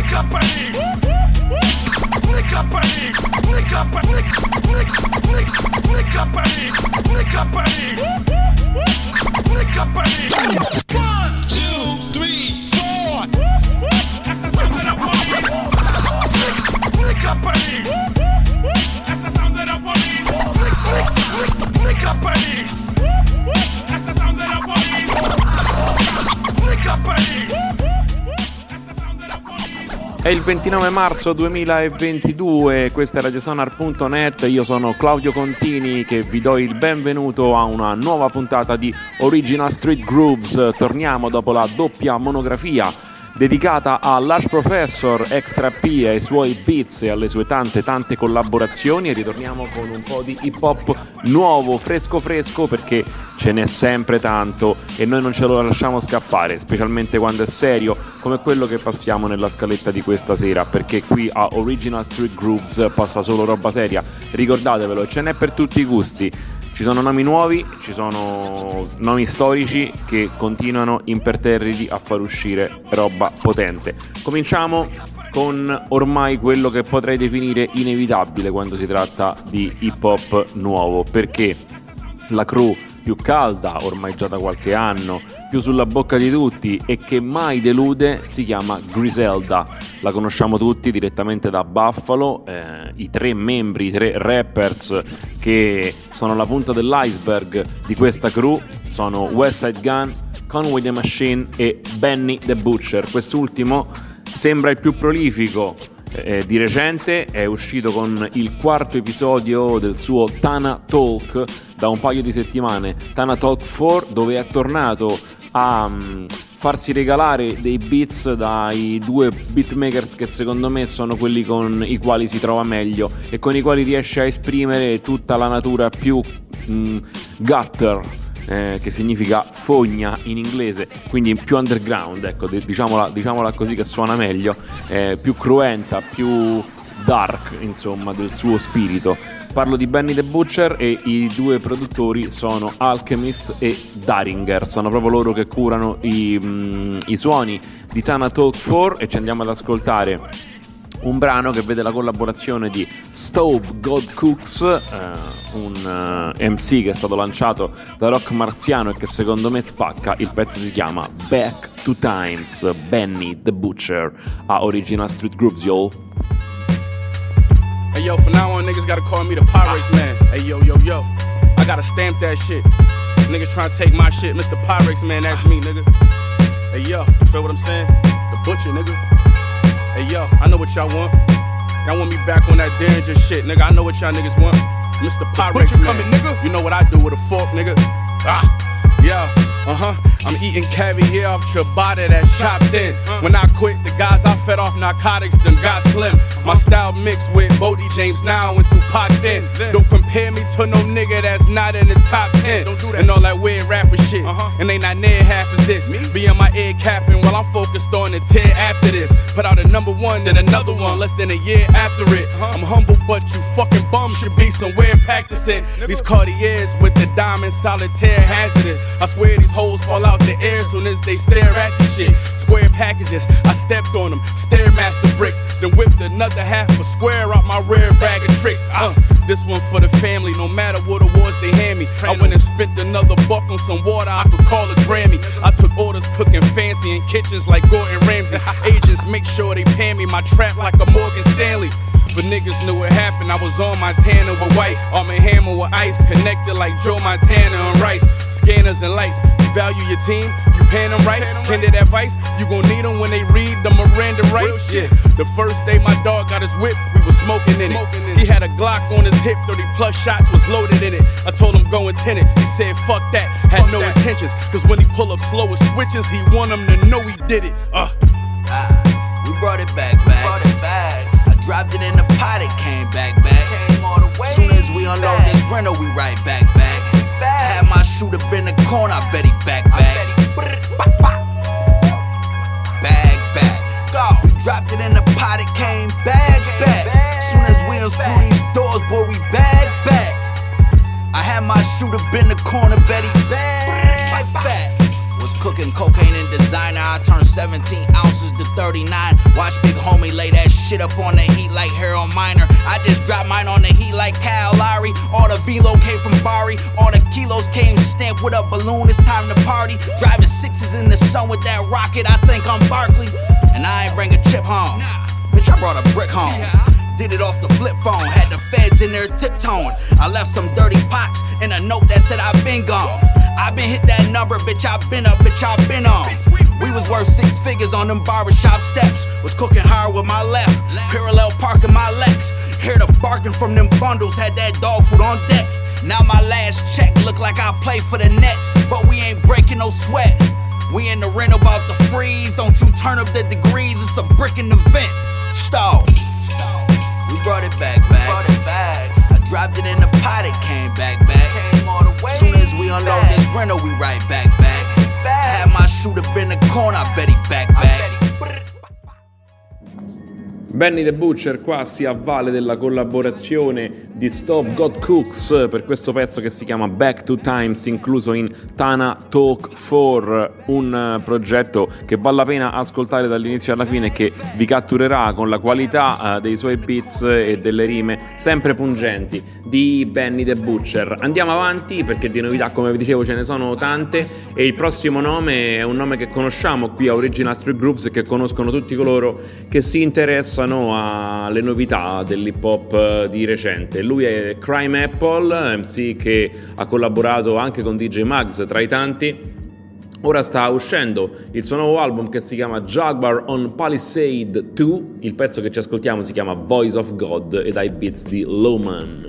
È il 29 marzo 2022, questa è radiosonar.net, io sono Claudio Contini che vi do il benvenuto a una nuova puntata di Original Street Grooves. Torniamo dopo la doppia monografia dedicata a Large Professor, Extra P e ai suoi beats e alle sue tante collaborazioni, e ritorniamo con un po' di hip hop nuovo, fresco perché ce n'è sempre tanto e noi non ce lo lasciamo scappare, specialmente quando è serio come quello che passiamo nella scaletta di questa sera, perché qui a Original Street Grooves passa solo roba seria, ricordatevelo, e ce n'è per tutti i gusti. Ci sono nomi nuovi, ci sono nomi storici che continuano imperterriti a far uscire roba potente. Cominciamo con ormai quello che potrei definire inevitabile quando si tratta di hip hop nuovo, perché la crew più calda, ormai già da qualche anno, più sulla bocca di tutti e che mai delude, si chiama Griselda. La conosciamo tutti direttamente da Buffalo, i tre rappers che sono la punta dell'iceberg di questa crew sono Westside Gunn, Conway the Machine e Benny the Butcher. Quest'ultimo sembra il più prolifico. Di recente è uscito con il quarto episodio del suo Tana Talk da un paio di settimane, Tana Talk 4, dove è tornato a farsi regalare dei beats dai due beatmakers che secondo me sono quelli con i quali si trova meglio e con i quali riesce a esprimere tutta la natura più gutter, che significa fogna in inglese, quindi più underground, ecco, diciamola così che suona meglio, più cruenta, più dark, insomma, del suo spirito. Parlo di Benny the Butcher e i due produttori sono Alchemist e Daringer, sono proprio loro che curano i suoni di Tana Talk 4 e ci andiamo ad ascoltare un brano che vede la collaborazione di Stove God Cooks, un MC che è stato lanciato da Rock Marziano e che secondo me spacca. Il pezzo si chiama Back to Times, Benny the Butcher a Original Street Grooves, yo. Hey yo, from now on niggas gotta call me the Pyrex man. Hey yo, I gotta stamp that shit. Niggas trying to take my shit, Mr. Pyrex man, that's me, nigga. Hey yo, feel what I'm saying? The Butcher, nigga. Hey yo, I know what y'all want. Y'all want me back on that danger shit, nigga. I know what y'all niggas want. Mr. Pyrex man, coming, nigga. You know what I do with a fork, nigga. Yeah, I'm eating caviar off ciabatta that's chopped in. When I quit, the guys I fed off narcotics done got slim. My style mixed with Bodie James now and Tupac then. Don't compare me to no nigga that's not in the top 10. Don't do that. And all that weird rapper shit. And they not near half as this. Be in my ear capping while I'm focused on the tier after this. Put out a number one, then another one, less than a year after it. I'm humble, but you fucking bums should be somewhere practicing. These Cartiers with the diamond solitaire hazardous. I swear these hoes fall out the air soon as they stare at the shit. Square packages, I stepped on them, Stairmaster bricks, then whipped another half a square out my rear bag of tricks. This one for the family, no matter what awards they hand me. I went and spent another buck on some water I could call a Grammy. I took orders cooking fancy in kitchens like Gordon Ramsay. Agents make sure they pay me my trap like a Morgan Stanley. For niggas knew what happened, I was on Montana with white, Arm & Hammer with ice, connected like Joe Montana and Rice. Scanners and lights, you value your team, you paying them right, candid advice, you gon' need them when they read the Miranda rights. Yeah, the first day my dog got his whip, we was smoking in it. He had a Glock on his hip, 30 plus shots was loaded in it. I told him go and tin it, he said fuck that, had no intentions, cause when he pull up slow with switches, he want them to know he did it. We brought it back. Dropped it in the pot, it came back. Came all the way. Soon as we unload this rental, we right back. Had my shooter in the corner, I bet he back. Go. We dropped it in the pot, it came back. Soon as we unscrew these doors, boy, we back. I had my shooter in the corner, bet he back. Was cooking cocaine and designer, I turned 17 ounces to 30 39. Watch big homie lay that shit up on the heat like Harold Miner. I just dropped mine on the heat like Kyle Lowry. All the velo came from Bari. All the kilos came stamped with a balloon. It's time to party. Driving sixes in the sun with that rocket. I think I'm Barkley. And I ain't bring a chip home. Bitch, I brought a brick home. Did it off the flip phone. Had the feds in there tiptoeing. I left some dirty pots and a note that said I've been gone. I been hit that number, bitch, I been up, bitch, I been on. We was worth 6 figures on them barbershop steps. Was cooking hard with my left, parallel parking my Lex. Hear the barking from them bundles, had that dog food on deck. Now my last check look like I play for the Nets, but we ain't breaking no sweat. We in the rent about the freeze, don't you turn up the degrees, it's a brick in the vent. Stall. We brought it back. I dropped it in the pot, it came back. Soon as we unload this rental, we right back. Had my shooter been the corner, I bet he back. Benny the Butcher qua si avvale della collaborazione di Stove God Cooks per questo pezzo che si chiama Back to Times, incluso in Tana Talk 4, un progetto che vale la pena ascoltare dall'inizio alla fine e che vi catturerà con la qualità dei suoi beats e delle rime sempre pungenti di Benny the Butcher. Andiamo avanti perché di novità, come vi dicevo, ce ne sono tante e il prossimo nome è un nome che conosciamo qui a Original Street Grooves e che conoscono tutti coloro che si interessano alle novità dell'hip hop di recente. Lui è Crime Apple, MC che ha collaborato anche con DJ Muggs tra i tanti. Ora sta uscendo il suo nuovo album che si chiama Jaguar on Palisade 2. Il pezzo che ci ascoltiamo si chiama Voice of God ed ha i beats di Lowman.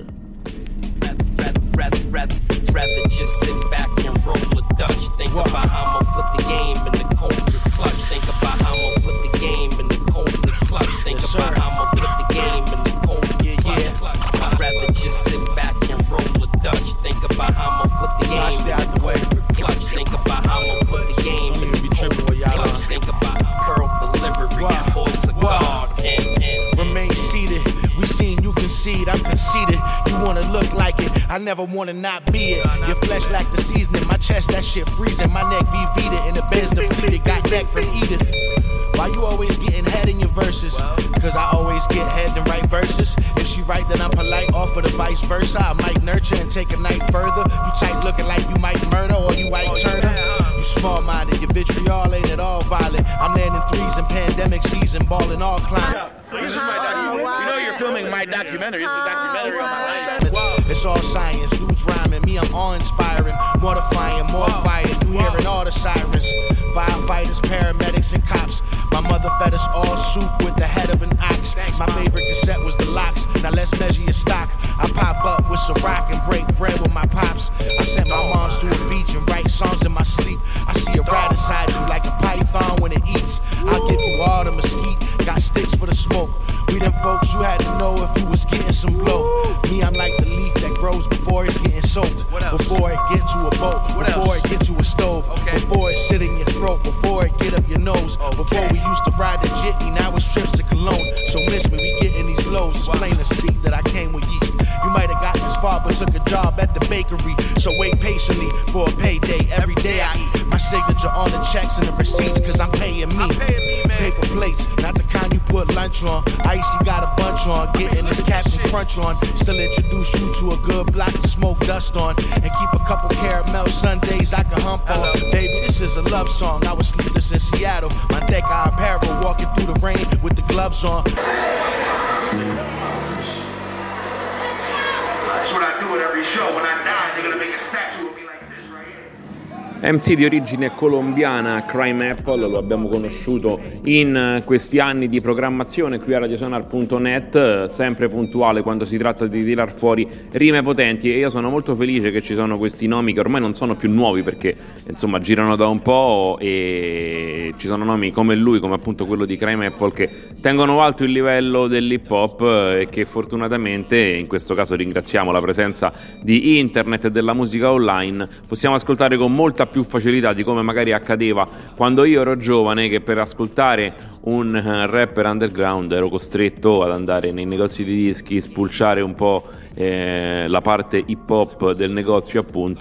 Rather just sit back and roll a Dutch. Think about how I'ma put the game in the cold clutch. Think about how I'ma put the game in the cold clutch. Think about how I'ma put the game in the cold clutch. I'd rather just sit back and roll a Dutch. Think about how I'ma put the game in the cold clutch. Think about how I'ma put the game in the cold clutch. Think about pearl delivery, voice of God, and remain seated. We seen you concede, I'm conceited. You wanna look like it, I never wanna not be it. Your flesh lack the seasoning, my chest that shit freezing. My neck V-Vita and the Benz depleted. Got neck from Edith. Why you always getting head in your verses? Cause I always get head and write verses. If she right then I'm polite, offer the vice versa. I might nurture and take a night further. You tight looking like you might murder or you white Turner. You small minded, your vitriol ain't at all violent. I'm landing threes in pandemic season, balling all climate. This is my documentary. You know you're filming my documentary. This is a documentary on my life. It's all science, dudes rhyming. Me, I'm awe-inspiring. Mortifying, more fire. You hearing all the sirens. Firefighters, paramedics, and cops. My mother fed us all soup with the head of an ox. My favorite cassette was The Lox. Now let's measure your stock. I pop up with some rock and break bread with my pops. I sent my moms to a beach and write songs in my sleep. I see a rat inside you like a python when it eats. I'll give you all the mesquite. Got sticks for the smoke. We them folks you had to know if you was getting some blow. Me, I'm like the leaf that grows before it's getting soaked. Before it get to a boat. Before it get to a stove. Before it sit in your throat. Before it get up your nose. Before we used to ride the jitney, now it's trips to Cologne. So miss me, we getting these lows. It's plain to see that I came with yeast. You might have gotten this far, but took a job at the bakery. So wait patiently for a payday. Every day I eat. My signature on the checks and the receipts, cause I'm paying me. Paper plates, not the kind you put lunch on. Icy got a bunch on, getting this Captain Crunch on. Still introduce you to a good block to smoke dust on. And keep a couple caramel sundaes I can hump on. Baby, this is a love song. I was sleepless in Seattle. My deck eye apparel, walking through the rain with the gloves on. That's what I do at every show. When I die, they're gonna make a statue of me like this right here. MC di origine colombiana, Crime Apple, lo abbiamo conosciuto in questi anni di programmazione qui a radiosonar.net, sempre puntuale quando si tratta di tirar fuori rime potenti, e io sono molto felice che ci sono questi nomi che ormai non sono più nuovi perché insomma girano da un po', e ci sono nomi come lui, come appunto quello di Crime Apple, che tengono alto il livello dell'hip hop e che fortunatamente, in questo caso ringraziamo la presenza di internet e della musica online, possiamo ascoltare con molta più facilità di come magari accadeva quando io ero giovane, che per ascoltare un rapper underground ero costretto ad andare nei negozi di dischi, spulciare un po' la parte hip hop del negozio appunto,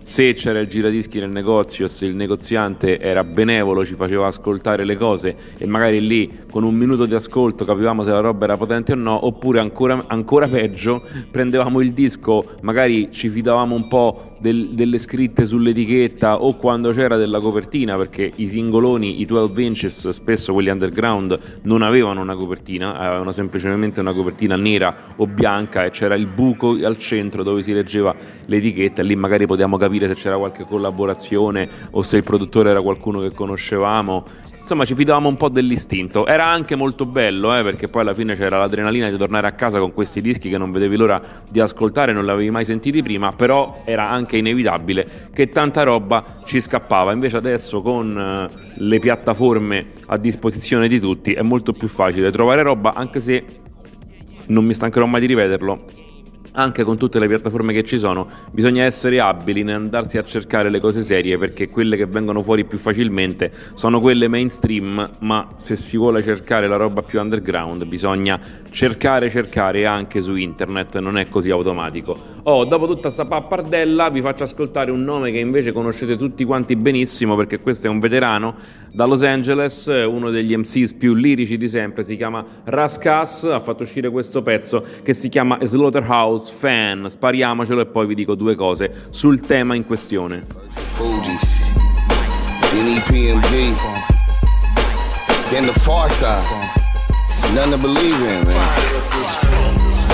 se c'era il giradischi nel negozio, se il negoziante era benevolo, ci faceva ascoltare le cose e magari lì con un minuto di ascolto capivamo se la roba era potente o no, oppure ancora peggio, prendevamo il disco, magari ci fidavamo un po' delle scritte sull'etichetta o quando c'era della copertina, perché i singoloni, i 12 inches, spesso quelli underground non avevano una copertina, avevano semplicemente una copertina nera o bianca e c'era il buco al centro dove si leggeva l'etichetta e lì magari potevamo capire se c'era qualche collaborazione o se il produttore era qualcuno che conoscevamo. Insomma, ci fidavamo un po' dell'istinto. Era anche molto bello, perché poi alla fine c'era l'adrenalina di tornare a casa con questi dischi che non vedevi l'ora di ascoltare, non li avevi mai sentiti prima, però era anche inevitabile che tanta roba ci scappava. Invece adesso con le piattaforme a disposizione di tutti è molto più facile trovare roba, anche se non mi stancherò mai di ripeterlo. Anche con tutte le piattaforme che ci sono bisogna essere abili nell'andarsi a cercare le cose serie, perché quelle che vengono fuori più facilmente sono quelle mainstream, ma se si vuole cercare la roba più underground bisogna cercare anche su internet, non è così automatico. Dopo tutta sta pappardella vi faccio ascoltare un nome che invece conoscete tutti quanti benissimo, perché questo è un veterano da Los Angeles, uno degli MCs più lirici di sempre, si chiama Ras Kass, ha fatto uscire questo pezzo che si chiama Slaughterhouse Fan. Spariamocelo e poi vi dico due cose sul tema in questione. Fugees, NEPMD, then the Far Side. It's nothing to believe in, man.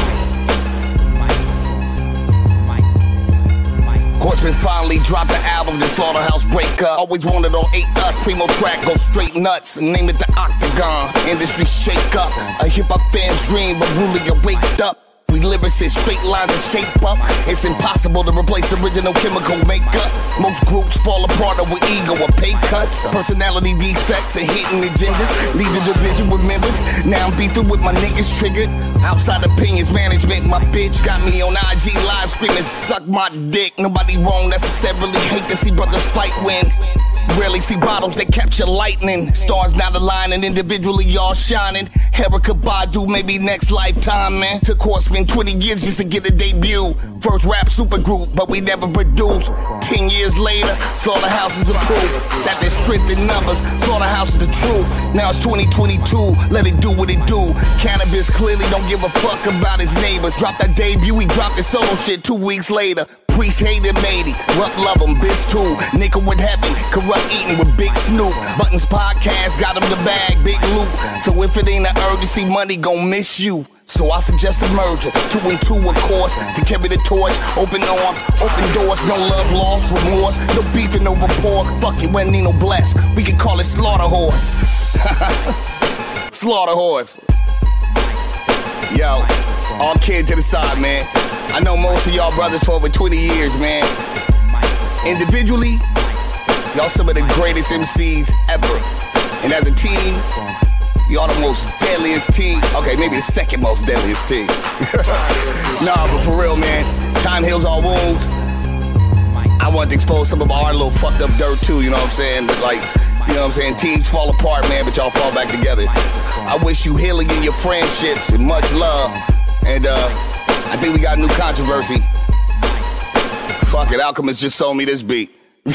Horseman finally dropped the album, the Slaughterhouse Breakup. Always wanted on 8 Us, primo track, go straight nuts. Name it the Octagon, industry shake up. A hip-hop fan's dream, but really you waked up. We lyricists, straight lines and shape up. It's impossible to replace original chemical makeup. Most groups fall apart over ego or pay cuts. Personality defects and hidden agendas lead to division with members. Now I'm beefing with my niggas triggered. Outside opinions management, my bitch got me on IG live screaming, suck my dick. Nobody wrong necessarily, hate to see brothers fight when rarely see bottles that capture lightning. Stars not aligning, individually y'all shining. Erykah Badu, maybe next lifetime, man. Took Horseman 20 years just to get a debut. First rap supergroup, but we never produced. 10 years later, Slaughterhouse is the proof that there's strength in numbers. Slaughterhouse is the truth. Now it's 2022, let it do what it do. Cannabis clearly don't give a fuck about his neighbors. Dropped that debut, he dropped his solo shit 2 weeks later. Priest hated Mady, Rupp love him, Biz too. Nickel with heaven, corrupt eating with Big Snoop. Buttons podcast got him the bag, big loop. So if it ain't an urgency, money gon' miss you. So I suggest a merger, 2 and 2 of course, to carry the torch, open arms, open doors, no love lost, remorse, no beefing over pork, fuck it when Nino bless, we can call it Slaughterhorse. Slaughterhorse. Yo, all kid to the side, man. I know most of y'all brothers for over 20 years, man. Individually, y'all some of the greatest MCs ever. And as a team, y'all the most deadliest team. Okay, maybe the second most deadliest team. Nah, but for real, man, time heals all wounds. I wanted to expose some of our little fucked up dirt too, you know what I'm saying? But like, you know what I'm saying? Teams fall apart, man, but y'all fall back together. I wish you healing in your friendships and much love. And I think we got a new controversy. Fuck it, Alchemist just sold me this beat.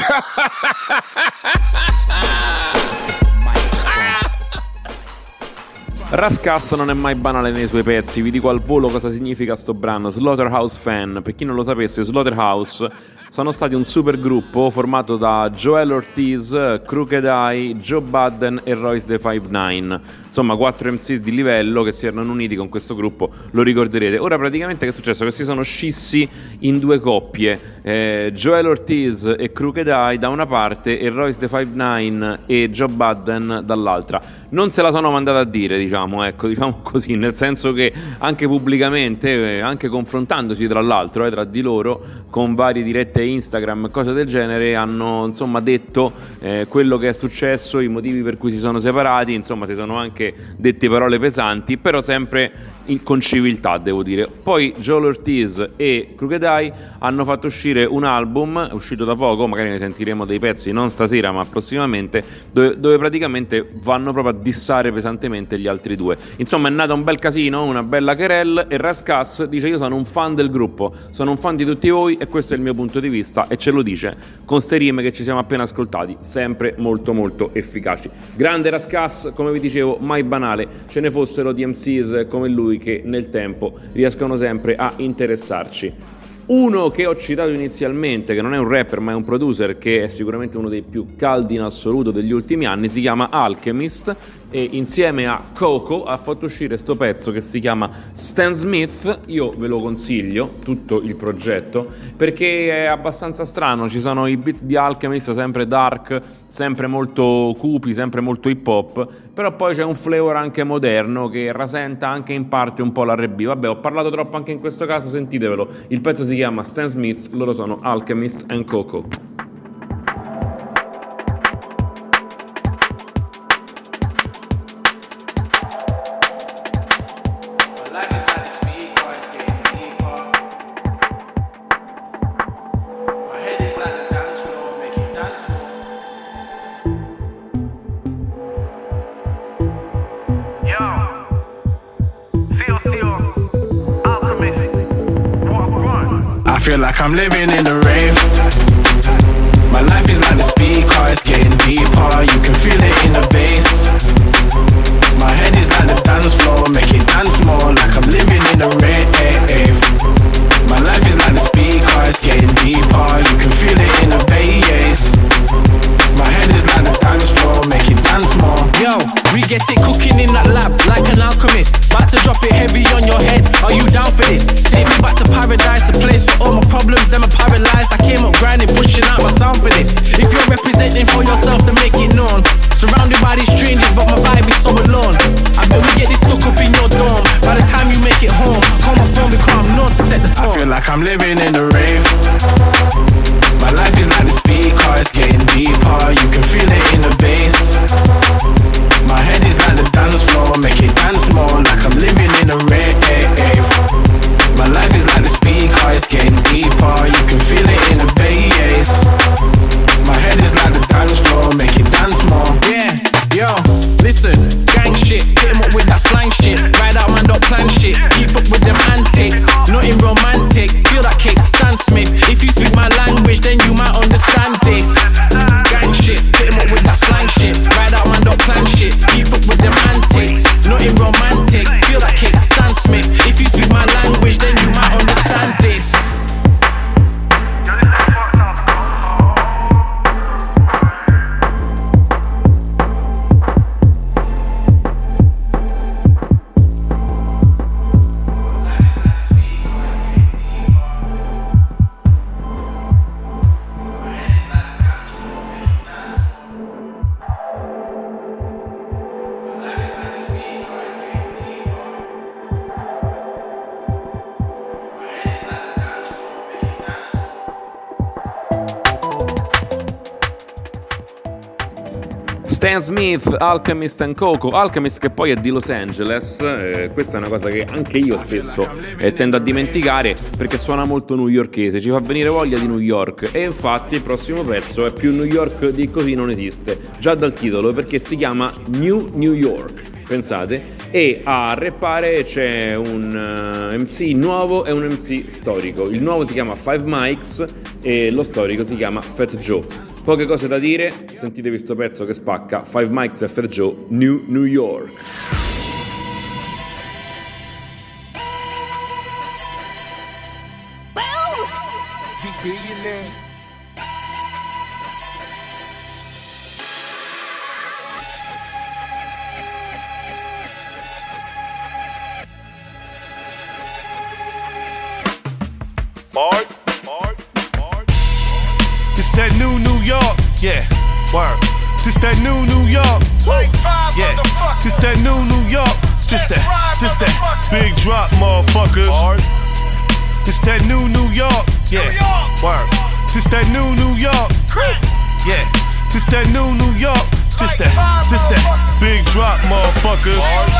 Ras Kass non è mai banale nei suoi pezzi, vi dico al volo cosa significa sto brano. Slaughterhouse Fan, per chi non lo sapesse, Slaughterhouse sono stati un super gruppo formato da Joel Ortiz, Crooked Eye, Joe Budden e Royce the 5'9". Insomma 4 MCs di livello che si erano uniti con questo gruppo, lo ricorderete. Ora praticamente che è successo? Che si sono scissi in due coppie, Joel Ortiz e Crooked Eye da una parte e Royce the 5'9" e Joe Budden dall'altra. Non se la sono mandata a dire, diciamo così, nel senso che anche pubblicamente, anche confrontandosi tra l'altro tra di loro con varie dirette Instagram e cose del genere, hanno insomma detto quello che è successo, i motivi per cui si sono separati, insomma si sono anche detti parole pesanti, però sempre con civiltà, devo dire. Poi Joel Ortiz e Crooked Eye hanno fatto uscire un album, uscito da poco, magari ne sentiremo dei pezzi non stasera ma prossimamente, dove praticamente vanno proprio a dissare pesantemente gli altri due. Insomma, è nato un bel casino, una bella querelle, e Rascass dice: io sono un fan del gruppo, sono un fan di tutti voi e questo è il mio punto di vista, e ce lo dice con ste rime che ci siamo appena ascoltati, sempre molto molto efficaci. Grande Rascass, come vi dicevo, mai banale. Ce ne fossero di MCs come lui che nel tempo riescono sempre a interessarci. Uno che ho citato inizialmente, che non è un rapper ma è un producer, che è sicuramente uno dei più caldi in assoluto degli ultimi anni, si chiama Alchemist, e insieme a Coco ha fatto uscire sto pezzo che si chiama Stan Smith. Io ve lo consiglio, tutto il progetto, perché è abbastanza strano. Ci sono i beats di Alchemist sempre dark, sempre molto cupi, sempre molto hip hop, però poi c'è un flavor anche moderno che rasenta anche in parte un po' l'R&B. Vabbè, ho parlato troppo anche in questo caso, sentitevelo. Il pezzo si chiama Stan Smith, loro sono Alchemist and Coco. Feel like I'm living in a rave. My life is like the speaker, it's getting deeper. You can feel it in the bass. My head is like the dance floor, make it dance more. Like I'm living in a rave. My life is like the speaker, it's getting deeper. You can feel it in the bass. My head is like the dance floor, make it dance more. Yo, we get it cooking in that lab like an alchemist. About to drop it heavy on your head. Are you down for this? Take me back to paradise, a place where all my problems, them are paralyzed. I came up grinding, pushing out my sound for this. If you're representing for yourself, then make it known. Surrounded by these strangers, but my vibe is so alone. I bet we get this stuck up in your dorm. By the time you make it home, call my phone because I'm known to set the tone. I feel like I'm living in a rave. My life is like the speaker, it's getting deeper. You can feel it in the bass. My head is like the dance floor, make it dance more. Like I'm living in a rave. My life is like the speaker, it's getting deeper. You can feel it in the bass. My head is like the dance floor, make it dance more. Yeah, yo, listen, gang shit, hit 'em up with that slang shit. Ride out man, don't plan shit, keep up with them antics. Nothing romantic, feel that kick, Stan Smith. If you speak my language, then you might understand this. Gang shit, hit 'em up with that slang shit. Ride out man, don't plan shit, keep up with them antics. Nothing romantic, feel that kick, Stan Smith. If you speak my language, then you might understand this. Stan Smith, Alchemist and Coco. Alchemist che poi è di Los Angeles, questa è una cosa che anche io spesso tendo a dimenticare, perché suona molto newyorkese, ci fa venire voglia di New York, e infatti il prossimo pezzo è più New York di così non esiste, già dal titolo, perché si chiama New York, pensate, e a rappare c'è un MC nuovo e un MC storico. Il nuovo si chiama Five Mics e lo storico si chiama Fat Joe. Poche cose da dire, sentitevi sto pezzo che spacca. Five Mics e Fat Joe, New York. This that new New York, yeah, word. This that new New York, yeah. This that new New York, this that big drop, motherfuckers. This that new New York, yeah, word. This that new New York, yeah. This that new New York, This that big drop, motherfuckers.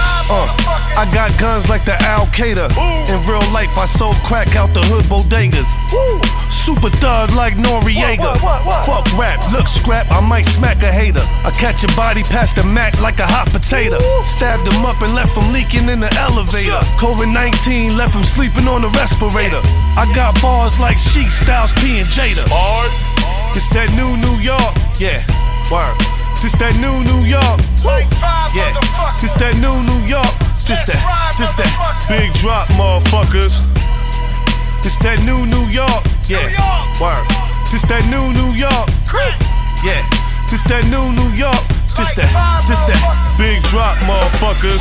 I got guns like the Al-Qaeda. In real life, I sold crack out the hood bodegas. Super thug like Noriega. Fuck rap, look scrap, I might smack a hater. I catch a body past the Mac like a hot potato. Stabbed him up and left him leaking in the elevator. COVID-19 left him sleeping on the respirator. I got bars like Sheik, Styles, P, and Jada. This that new New York, yeah, word. This that new New York, yeah. This that new New York. This that big drop, motherfuckers. This that new New York, yeah, word. This that new New York, yeah. This that new New York. This that big drop, motherfuckers.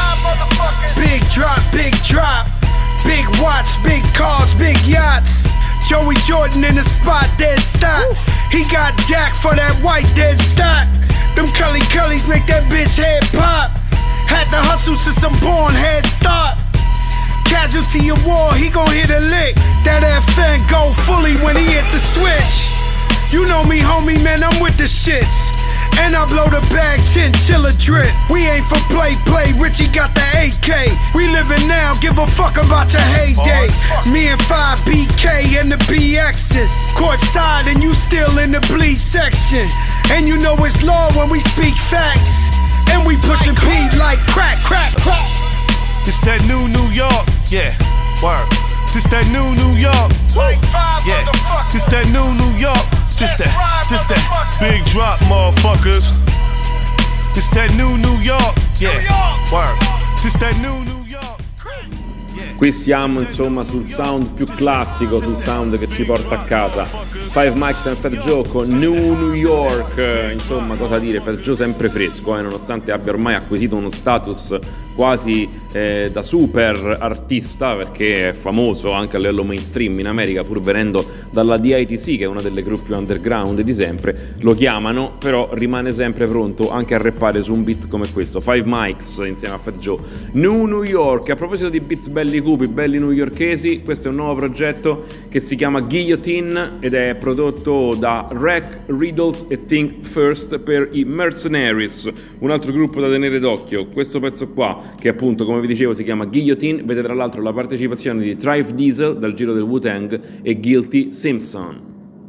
Big drop, big watch, big cars, big yachts. Joey Jordan in the spot, dead stock. He got jack for that white dead stock. Them Cully Cullies make that bitch head pop. Had to hustle since I'm born, head start. Casualty of war, he gon' hit a lick. That FN go fully when he hit the switch. You know me, homie, man, I'm with the shits. And I blow the bag, chinchilla drip. We ain't for play, Richie got the AK. We living now, give a fuck about your heyday. Me and 5BK and the BXs. Courtside and you still in the bleed section. And you know it's law when we speak facts. And we pushing P like crack. This that new New York, yeah, word. This that new New York, yeah. This that new New York. This that big drop, motherfuckers. This that new New York, yeah, word. This that new New York. Qui siamo insomma sul sound più classico, sul sound che ci porta a casa. Five Mics and Fat Joe con New York, insomma cosa dire, Fat Joe sempre fresco, nonostante abbia ormai acquisito uno status quasi da super artista, perché è famoso anche a livello mainstream in America, pur venendo dalla DITC, che è una delle group più underground di sempre. Lo chiamano, però rimane sempre pronto anche a rappare su un beat come questo. Five Mics insieme a Fat Joe, New York. A proposito di beats belli cupi, belli newyorkesi, questo è un nuovo progetto che si chiama Guillotine ed è prodotto da Rack, Riddles e Think First per i Mercenaries, un altro gruppo da tenere d'occhio. Questo pezzo qua, che appunto come vi dicevo si chiama Guillotine, vede tra l'altro la partecipazione di Trife Diesel dal giro del Wu-Tang e Guilty Simpson.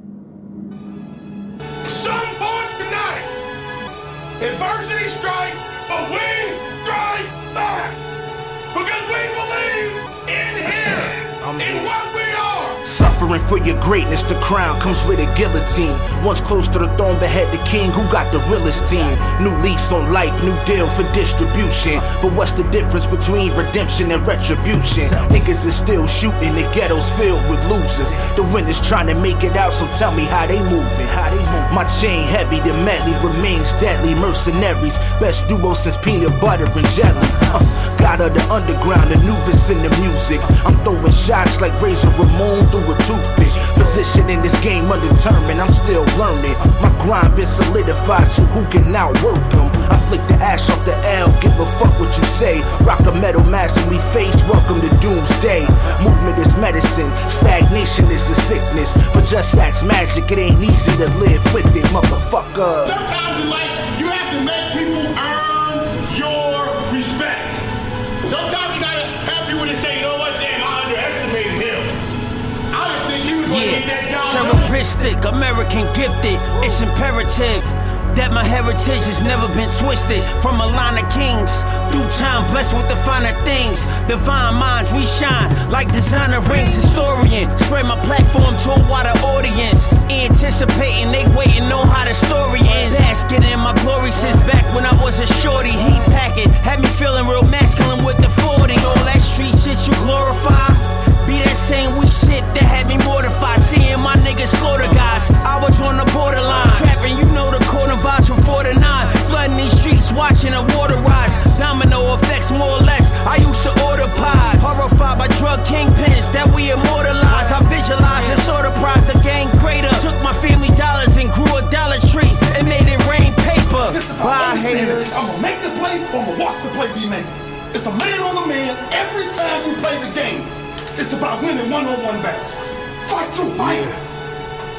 Some point tonight, adversity strikes, but we strike back, because we believe in Him, in what we are. Suffering for your greatness, the crown comes with a guillotine. Once close to the throne, behead the king who got the realest team. New lease on life, new deal for distribution. But what's the difference between redemption and retribution? Niggas is still shooting, the ghetto's filled with losers. The winners trying to make it out, so tell me how they moving. My chain heavy, the medley remains deadly. Mercenaries, best duo since peanut butter and jelly. God of the underground, Anubis in the music. I'm throwing shots like Razor Ramon through a toothpick. Position in this game undetermined, I'm still learning. My grind been solidified, so who can outwork them? I flick the ash off the L, give a fuck what you say. Rock a metal mask and we face, welcome to doomsday. Movement is medicine, stagnation is a sickness. But just ask magic, it ain't easy to live with it, motherfucker. Sometimes in life, you have to make people earn your respect. Sometimes you gotta have people that say, you know what, damn, I underestimated him. I didn't think he was gonna get that job. Cerebristic, American gifted, it's imperative that my heritage has never been twisted. From a line of kings, through time blessed with the finer things. Divine minds, we shine like designer rings. Historian, spread my platform to a wider audience. Anticipating, they waiting, know how the story ends. Basking in my glory since back when I was a shorty. Heat packing, had me feeling real masculine with the 40. All that street shit you glorify, be that same weak shit that had me mortified. Seeing my niggas slaughter guys, I was on the borderline. Trapping, you know the corner vibes from 4 to 9. Flooding these streets, watching the water rise. Domino effects, more or less, I used to order pies. Horrified by drug kingpins that we immortalize. I visualize and sort of prize the gang crater. Took my family dollars and grew a Dollar Tree and made it rain paper. Bye haters. I'ma make the play or I'ma watch the play be made. It's a man on a man every time you play the game. It's about winning one-on-one battles. Fight through fight.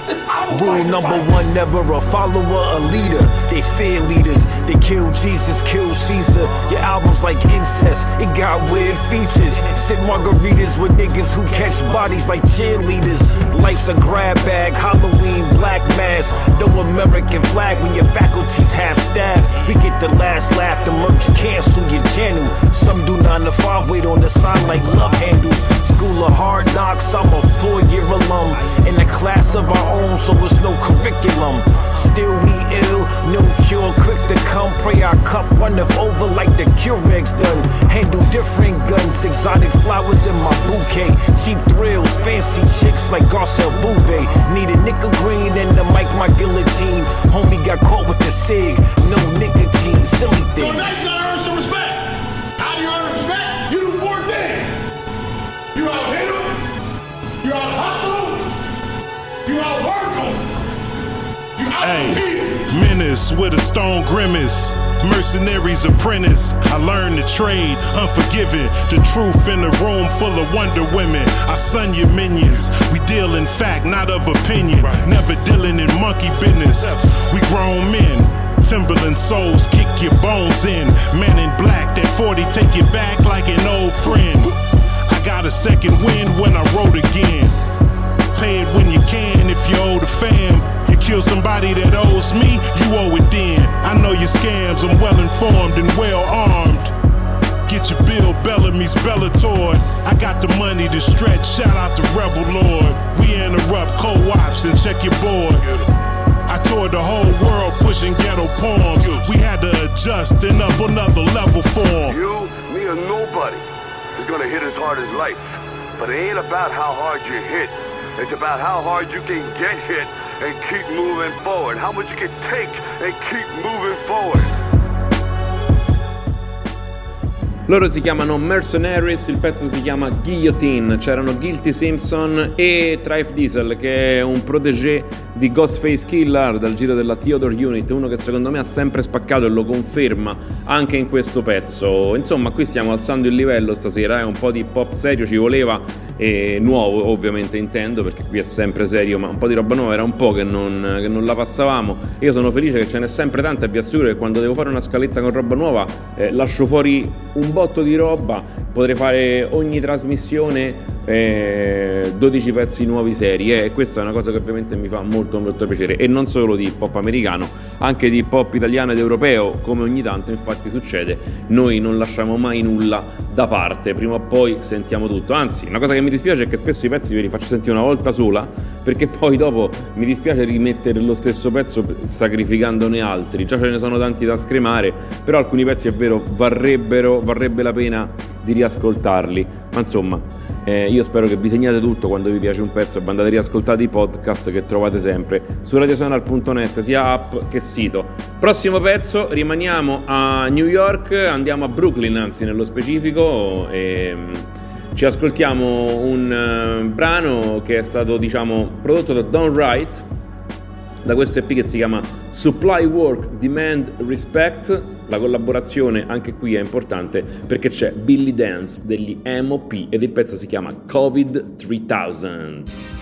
Rule number one, never a follower, a leader. They fear leaders, they kill Jesus, kill Caesar. Your album's like incest, it got weird features. Sip margaritas with niggas who catch bodies like cheerleaders. Life's a grab bag, Halloween, black mask. No American flag when your faculty's half-staffed. We get the last laugh, the mercs cancel your channel. Some do 9 to 5, wait on the sign like love handles. School of hard knocks, I'm a 4-year alum. In a class of our own, so it's no curriculum. Still we ill, no cure, quick to come. Pray our cup runneth over like the Keureg's done. Handle different guns, exotic flowers in my bouquet. Cheap thrills, fancy chicks like Garcelle Bouvet. Need a nickel green and the mic, my guillotine. Homie got caught with the cig, no nicotine, silly thing. So now you gotta earn some respect. How do you earn respect? You do 4 things. You out hit them, you out hustle, you out work them, you out Hey, menace with a stone grimace. Mercenary's apprentice. I learned the trade, unforgiving. The truth in a room full of Wonder Women. I son your minions. We deal in fact, not of opinion. Never dealing in monkey business. We grown men. Timberland souls kick your bones in. Man in black, that 40 take you back like an old friend. I got a second wind when I wrote again. Pay it when you can if you owe the fam. You kill somebody that owes me, you owe it then. I know your scams, I'm well informed and well armed. Get your Bill Bellamy's Bellator. I got the money to stretch, shout out to Rebel Lord. We interrupt co-ops and check your board. I toured the whole world pushing ghetto poems. We had to adjust and up another level form. You, me, or nobody is gonna hit as hard as life. But it ain't about how hard you hit. It's about how hard you can get hit and keep moving forward. How much you can take and keep moving forward. Loro si chiamano Mercenaries, il pezzo si chiama Guillotine. C'erano Guilty Simpson e Trife Diesel, che è un protégé di Ghostface Killah dal giro della Theodore Unit, uno che secondo me ha sempre spaccato e lo conferma anche in questo pezzo. Insomma, qui stiamo alzando il livello stasera, un po' di pop serio ci voleva, e nuovo ovviamente intendo, perché qui è sempre serio, ma un po' di roba nuova era un po' che non la passavamo. Io sono felice che ce n'è sempre tanta, e vi assicuro che quando devo fare una scaletta con roba nuova lascio fuori un botto di roba. Potrei fare ogni trasmissione 12 pezzi nuovi seri, e questa è una cosa che ovviamente mi fa molto molto piacere, e non solo di hip hop americano, anche di hip hop italiano ed europeo, come ogni tanto infatti succede. Noi non lasciamo mai nulla da parte, prima o poi sentiamo tutto. Anzi, una cosa che mi dispiace è che spesso i pezzi ve li faccio sentire una volta sola, perché poi dopo mi dispiace rimettere lo stesso pezzo sacrificandone altri. Già ce ne sono tanti da scremare, però alcuni pezzi è vero varrebbe la pena di riascoltarli. Ma insomma, io spero che vi segnate tutto quando vi piace un pezzo e andate a riascoltare i podcast che trovate sempre su radiosonar.net, sia app che sito. Prossimo pezzo, rimaniamo a New York, andiamo a Brooklyn anzi nello specifico, e ci ascoltiamo un brano che è stato prodotto da Don Wright, da questo EP che si chiama Supply Work Demand Respect. La collaborazione anche qui è importante perché c'è Billy Dance degli M.O.P. ed il pezzo si chiama COVID 3000.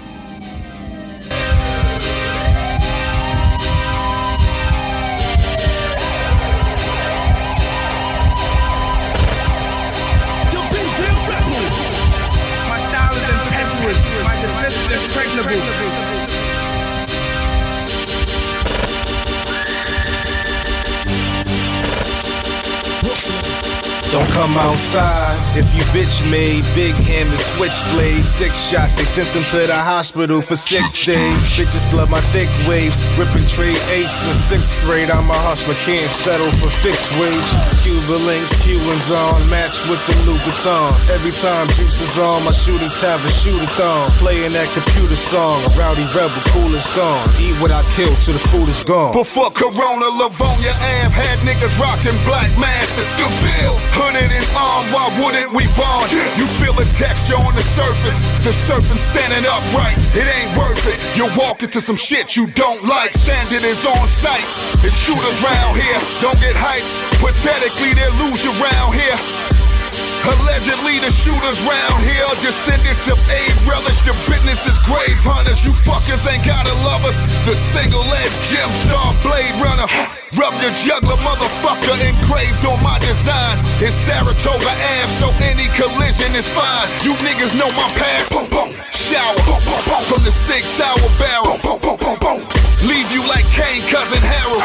Don't come outside if you bitch made. Big hand and switchblade, 6 shots, they sent them to the hospital for 6 days. Bitches flood my thick waves, ripping trade ace in 6th grade. I'm a hustler, can't settle for fixed wage. Cuba links, Cubans on, match with the Louboutins. Every time juice is on, my shooters have a shoot-a-thon. Playing that computer song, a rowdy rebel, coolest gone. Eat what I kill till the food is gone. Before Corona, Livonia, Ave had niggas rocking black masses. Still feel 100 in arm, why wouldn't we bond? You feel a texture on the surface, the serpent standing upright. It ain't worth it, you're walking to some shit you don't like. Standard is on sight, it's shooters round here. Don't get hyped, pathetically they'll lose you round here. Allegedly, the shooters round here are descendants of Abe Relish. The business is grave hunters. You fuckers ain't gotta love us. The single-edged Gemstar Blade Runner. Rub your juggler, motherfucker, engraved on my design. It's Saratoga Ave, so any collision is fine. You niggas know my past. Boom, boom. Shower. Boom, boom, boom. From the 6-hour barrel. Boom, boom, boom, boom, boom. Leave you like Kane, cousin Harold.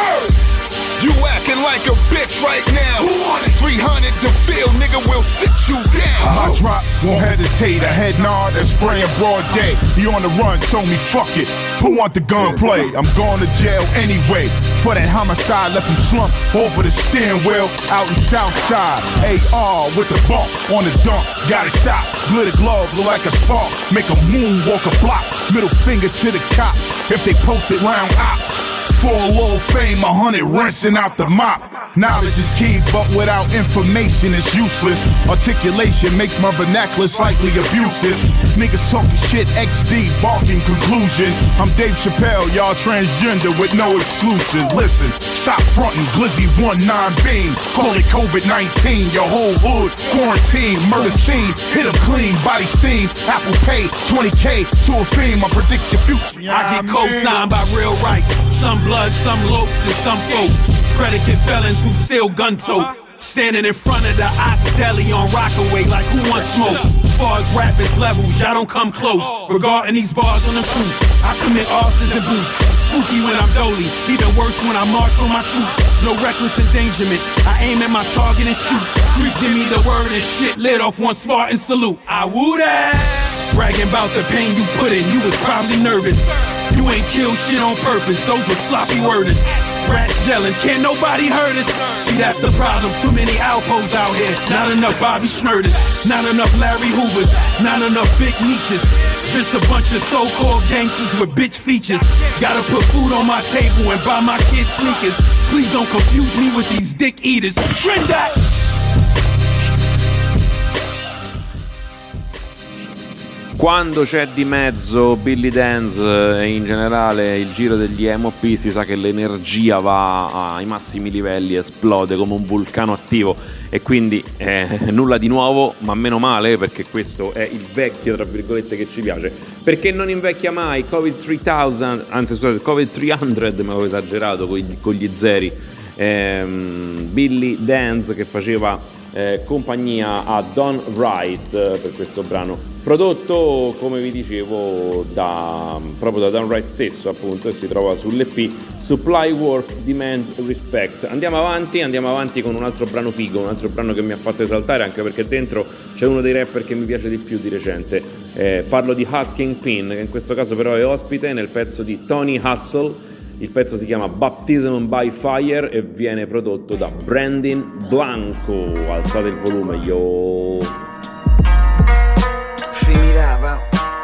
You acting like a bitch right now. 300 to feel, nigga, will sit you down. I drop, won't hesitate. A head nod, a spray in broad day. You on the run, told me fuck it. Who want the gunplay? I'm going to jail anyway. For that homicide, left him slumped over the steering wheel out in Southside. AR with the bump on the dump. Gotta stop, glitter glove, look like a spark. Make a moonwalk a block. Middle finger to the cops if they post it round ops. For a little fame, 100 rinsing out the mop. Knowledge is key, but without information it's useless. Articulation makes my vernacular slightly abusive. Niggas talking shit, XD, barking conclusion. I'm Dave Chappelle, y'all transgender with no exclusion. Listen, stop fronting, Glizzy 19 beam. Call it COVID-19, your whole hood quarantine. Murder scene, hit 'em clean, body steam. Apple Pay, 20K to a fame, I predict your future. I get co-signed by real rights. Some blood, some lopes, and some folks. Predicate felons who still gun-tote. Standing in front of the Ock Deli on Rockaway like who wants smoke. As far as rappers levels, y'all don't come close. Regarding these bars on the truth, I commit arsons and boosts. Spooky when I'm dolly, even worse when I march on my troops. No reckless endangerment, I aim at my target and shoot. Streets give me the word and shit lit off one Spartan salute. I woo that. Bragging about the pain you put in, you was probably nervous. You ain't killed shit on purpose, those were sloppy worders. Rats yelling, can't nobody hurt us. See, that's the problem, too many outposts out here. Not enough Bobby Schmurders, not enough Larry Hoovers, not enough Big Meeches. Just a bunch of so-called gangsters with bitch features. Gotta put food on my table and buy my kids sneakers. Please don't confuse me with these dick eaters. Trend that! Quando c'è di mezzo Billy Danze e in generale il giro degli MOP, si sa che l'energia va ai massimi livelli, esplode come un vulcano attivo, e quindi nulla di nuovo, ma meno male, perché questo è il vecchio tra virgolette che ci piace, perché non invecchia mai. Covid 3000, anzi scusate, Covid 300, ma avevo esagerato con gli zeri. Billy Danze che faceva compagnia a Don Wright per questo brano, prodotto, come vi dicevo, proprio da Don Wright stesso, appunto, e si trova sull'EP Supply Work Demand Respect. Andiamo avanti con un altro brano figo, un altro brano che mi ha fatto esaltare, anche perché dentro c'è uno dei rapper che mi piace di più di recente. Parlo di Husking Pin, che in questo caso però è ospite nel pezzo di Tony Hustle. Il pezzo si chiama Baptism by Fire e viene prodotto da Brandon Blanco. Alzate il volume, yo. Finirava.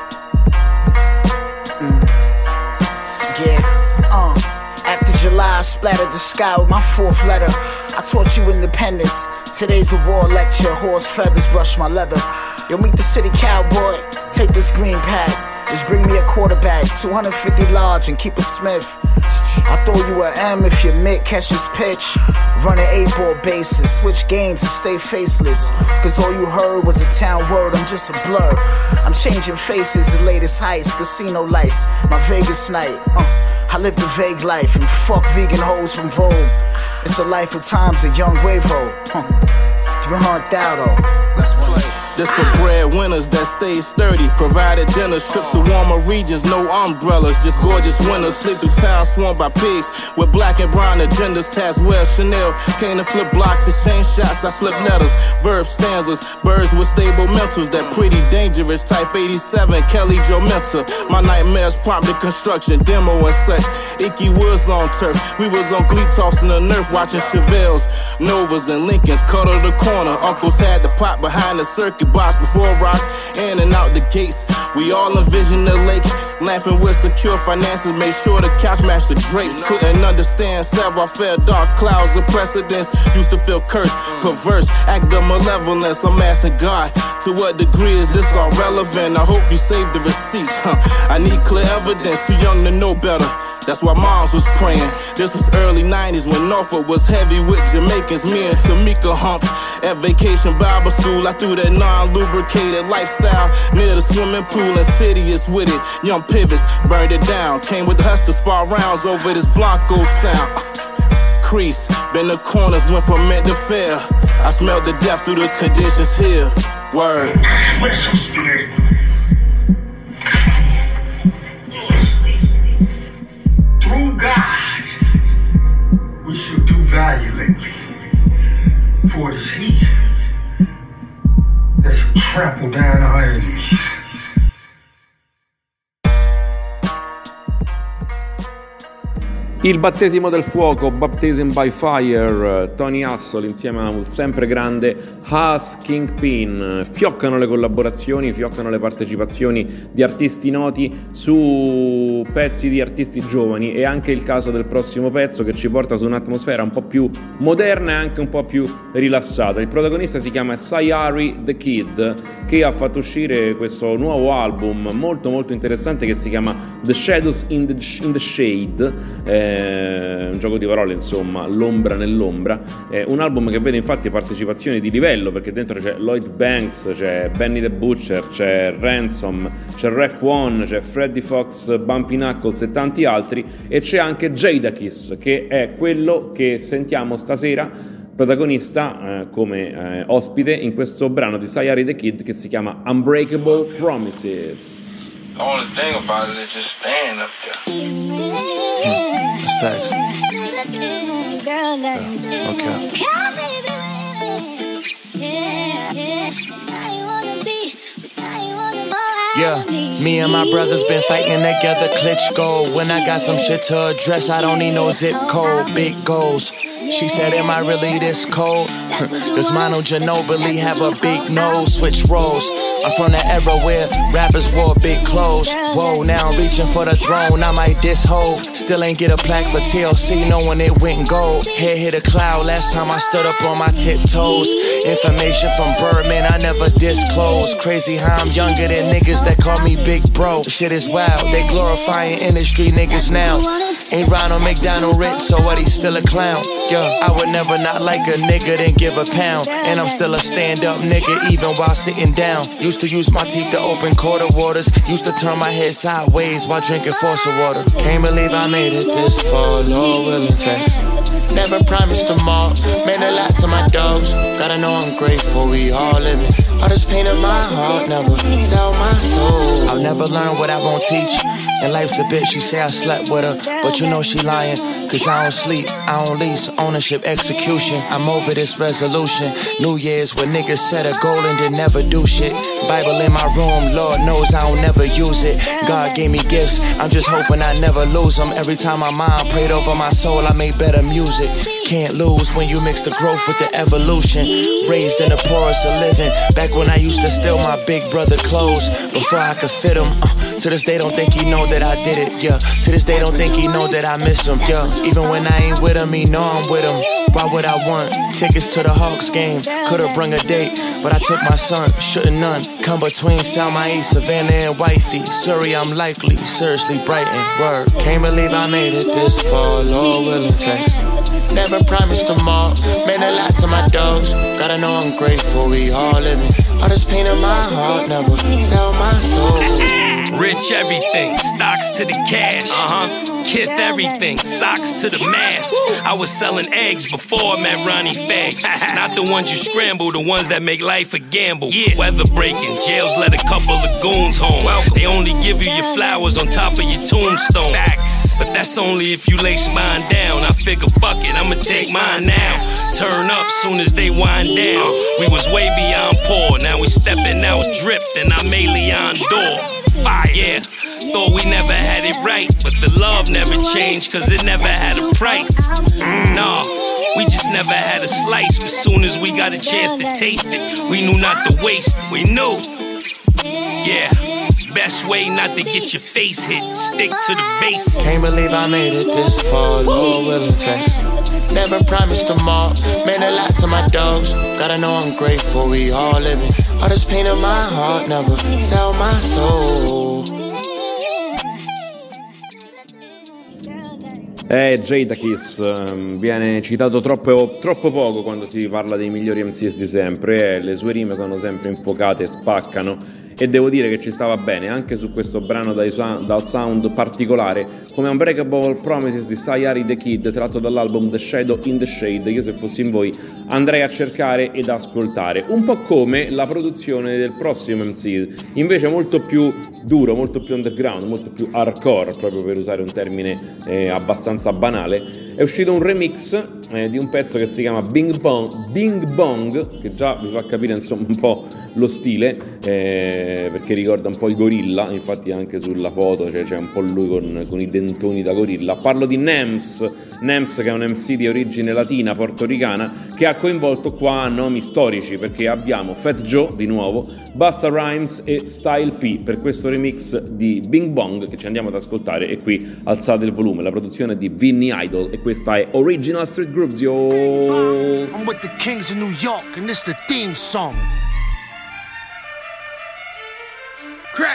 Yeah. After July, I splattered the sky with my fourth letter. I taught you independence. Today's a war lecture. Horse feathers brush my leather. You'll meet the city cowboy. Take this green pad. Just bring me a quarterback, 250 large, and keep a Smith. I throw you a M if your mid catches pitch. Run an 8-ball basis, switch games and stay faceless. Cause all you heard was a town word, I'm just a blur. I'm changing faces, the latest heist, casino lights, my Vegas night. I live the vague life and fuck vegan hoes from Vogue. It's a life of times, a young Wavo. 300,000. Let's play. This for breadwinners that stay sturdy. Provided dinners, trips to warmer regions, no umbrellas. Just gorgeous winners. Slip through town swarmed by pigs with black and brown agendas. Taswell, Chanel. Came to flip blocks, exchange shots. I flip letters, verb stanzas. Birds with stable mentals. That pretty dangerous. Type 87, Kelly Joe Mentor. My nightmares prompted construction, demo and such. Icky Woods on turf. We was on Glee tossing the nerf, watching Chevelles, Novas and Lincolns. Cuddle the corner. Uncles had the pot behind the circuit box before rock, in and out the gates. We all envision the lake, lamping with secure finances, made sure the couch matched the drapes. Couldn't understand savoir-faire, dark clouds of precedence. Used to feel cursed, perverse, act of malevolence. I'm asking God, to what degree is this all relevant? I hope you save the receipts. I need clear evidence, too young to know better. That's why moms was praying. This was early 90s when Norfolk was heavy with Jamaicans. Me and Tamika humped at Vacation Bible School. I threw that non-lubricated lifestyle near the swimming pool, and Sidious with it. Young pivots burned it down. Came with Hustler spar rounds over this Blanco sound. Crease, been the corners, went from mint to fair. I smelled the death through the conditions here. Word. Through God, we should do valiantly, for it is He that shall trample down our enemies. Il battesimo del fuoco, Baptism by Fire, Tony Hassel insieme a un sempre grande Haas Kingpin. Fioccano le collaborazioni, fioccano le partecipazioni di artisti noti su pezzi di artisti giovani. È anche il caso del prossimo pezzo, che ci porta su un'atmosfera un po' più moderna e anche un po' più rilassata. Il protagonista si chiama Sayari the Kid, che ha fatto uscire questo nuovo album molto molto interessante che si chiama The Shadows in the Shade. Un gioco di parole, insomma, l'ombra nell'ombra. Un album che vede infatti partecipazioni di livello, perché dentro c'è Lloyd Banks, c'è Benny the Butcher, c'è Ransom, c'è Rack One, c'è Freddie Fox, Bumpy Knuckles e tanti altri, e c'è anche Jadakiss, che è quello che sentiamo stasera protagonista come ospite in questo brano di Sayari the Kid che si chiama Unbreakable Promises. The only thing about it is just staying up there. That's facts. Okay. Yeah, me and my brothers been fighting together, Klitschko. When I got some shit to address, I don't need no zip code, big goals. She said, am I really this cold? Does Manu Ginobili have a big nose? Switch roles. I'm from the era where rappers wore big clothes. Whoa, now I'm reaching for the throne, I might diss Hove. Still ain't get a plaque for TLC, knowing it went gold. Head hit a cloud, last time I stood up on my tiptoes. Information from Birdman, I never disclose. Crazy how I'm younger than niggas that call me big bro. Shit is wild, they glorifying industry niggas now. Ain't Ronald McDonald rich, so what, he's still a clown. Yeah, I would never not like a nigga, then give a pound. And I'm still a stand-up nigga, even while sitting down. Used to use my teeth to open quarter waters. Used to turn my head sideways while drinking faucet water. Can't believe I made it this far, Lord willing, thanks. Never promised tomorrow, meant a lot to my dogs. Gotta know I'm grateful, we all living. All this pain in my heart, never sell my soul. I'll never learn what I won't teach. And life's a bitch, she say I slept with her, but you know she lying. Cause I don't sleep, I don't lease, ownership, execution. I'm over this resolution. New Year's when niggas set a goal and then never do shit. Bible in my room, Lord knows I don't never use it. God gave me gifts, I'm just hoping I never lose them. Every time my mind prayed over my soul, I made better music. Can't lose when you mix the growth with the evolution. Raised in the poorest of living, back when I used to steal my big brother clothes before I could fit them. To this day don't think he know that I did it, yeah. To this day don't think he know that I miss him, yeah. Even when I ain't with him, he know I'm with him. Why would I want tickets to the Hawks game? Could've brung a date, but I took my son, shouldn't none. Come between Salma East, Savannah and Wifey. Surrey, I'm likely, seriously Brighton, word. Can't believe I made it this far, Lord willing, thanks. Never promised tomorrow, meant a lot to my dogs. Gotta know I'm grateful, we all living. All this pain in my heart, never sell my soul. Rich everything, stocks to the cash. Kith everything, socks to the mask. I was selling eggs before I met Ronnie Fag. Not the ones you scramble, the ones that make life a gamble. Weather breaking, jails let a couple of goons home. They only give you your flowers on top of your tombstone. Facts, but that's only if you lay spine down. I figure fuck it, I'ma take mine now. Turn up soon as they wind down. We was way beyond poor, now we stepping out dripped, and I made Leon Dore. Fire, yeah. Thought we never had it right, but the love never changed, cause it never had a price. Nah, We just never had a slice, but soon as we got a chance to taste it, we knew not to waste it. We knew. Yeah, best way not to get your face hit, stick to the basics. Can't believe I made it this far, Lord willing, thanks. Never promised tomorrow, meant a lot to my dogs. Gotta know I'm grateful, we all living. All this pain in my heart, never sell my soul. Jadakiss viene citato troppo poco quando si parla dei migliori MCs di sempre. Le sue rime sono sempre infuocate, spaccano, e devo dire che ci stava bene anche su questo brano dal sound particolare, come Unbreakable Promises di Sayari the Kid, tratto dall'album The Shadow in the Shade. Io, se fossi in voi, andrei a cercare ed ascoltare, un po' come la produzione del prossimo MC, invece molto più duro, molto più underground, molto più hardcore, proprio per usare un termine abbastanza banale. È uscito un remix di un pezzo che si chiama Bing Bong, che già vi fa capire insomma un po' lo stile, perché ricorda un po' i Gorilla. Infatti anche sulla foto c'è un po' lui con i dentoni da gorilla. Parlo di Nems, che è un MC di origine latina portoricana, che ha coinvolto qua nomi storici, perché abbiamo Fat Joe di nuovo, Busta Rhymes e Style P per questo remix di Bing Bong che ci andiamo ad ascoltare. E qui alzate il volume, la produzione di Vinny Idol, e questa è Original Street Grooves, yo. I'm with the Kings of New York and this the theme song. Crack.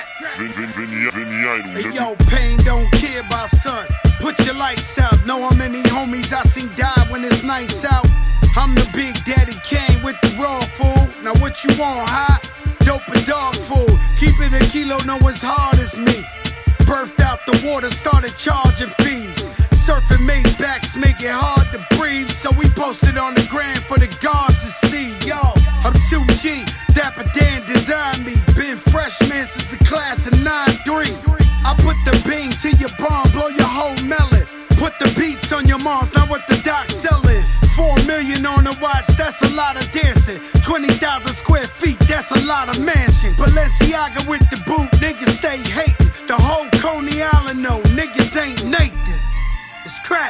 Hey, yo, pain don't care about son. Put your lights out. Know how many homies I seen die when it's nice out. I'm the Big Daddy Kane with the raw food. Now what you want, hot? Dope and dog food. Keep it a kilo, no one's hard as me. Birthed out the water, started charging fees. Surfing Maybachs make it hard to breathe. So we posted on the gram for the guards to see. Yo, I'm 2G, Dapper Dan designed me. Been freshman since the class of 9-3. I put the bing to your bomb, blow your whole melon. Put the beats on your moms, not what the doc's selling. 4 million on the watch, that's a lot of dancing. 20,000 square feet, that's a lot of mansion. Balenciaga with the boot, niggas stay hating. The whole Coney Island know, niggas ain't Nathan. It's crack.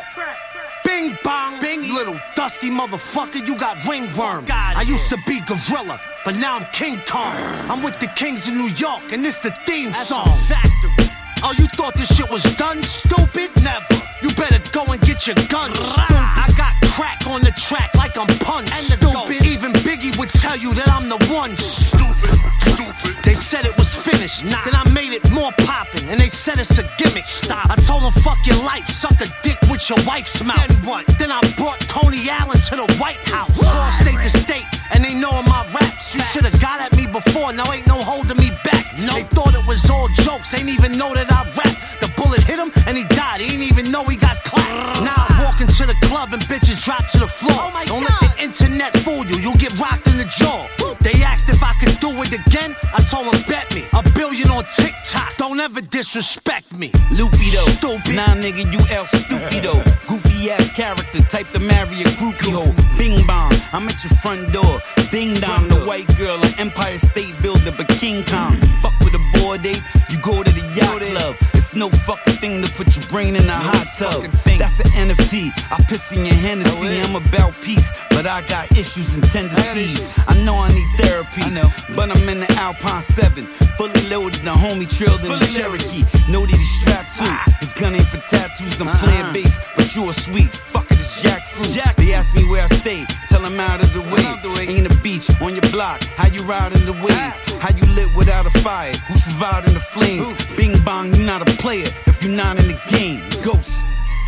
Bing bong, bing, little dusty motherfucker, you got ringworm. I used to be gorilla, but now I'm King Kong. I'm with the Kings of New York, and this the theme song. Factory. Oh, you thought this shit was done, stupid? Never. You better go and get your gun, stupid. I got crack on the track like I'm Punch, stupid. Even Biggie would tell you that I'm the one, stupid. They said it was finished, then I made it more poppin', and they said it's a gimmick. Stop. I told them fuck your life, suck a dick with your wife's mouth. Then what? Then I brought Coney Island to the White House. All state to state, and they know my raps. You should've got at me before, now ain't no holding me back. They thought it was all jokes, ain't even know that I rap. The bullet hit him and he died, he ain't even know he got clapped. Now I'm walking to the club and bitches drop to the floor. Don't let the internet fool you, you'll get rocked in the jaw. They asked if I could do it again, I told them bet me. $1 billion on TikTok, don't ever disrespect me. Lupido, stupid. Nah nigga, you El Stupido. Goofy ass character, type to marry a groupie hoe. Bing bong, I'm at your front door. Ding dong, the white girl, an Empire State Builder, but King Kong. Fuck with a board ape, you go to the yacht club. It's no fucking thing to put your brain in a hot tub. That's an NFT, I piss in your Hennessy. I'm about peace, but I got issues and tendencies. I know I need therapy, but I'm in the Alpine 7. Fully loaded, the homie trailed in the Cherokee. Know that he's strapped too, his gun ain't for tattoos. I'm playing bass, but you a sweet, fuck it, it's jackfruit. They ask me where I stay, tell them out of the way. Ain't a beach on your block, how you riding the wave? How you lit without a fire, who's providing the flames? Bing bong, you not a player if you not in the game. Ghost.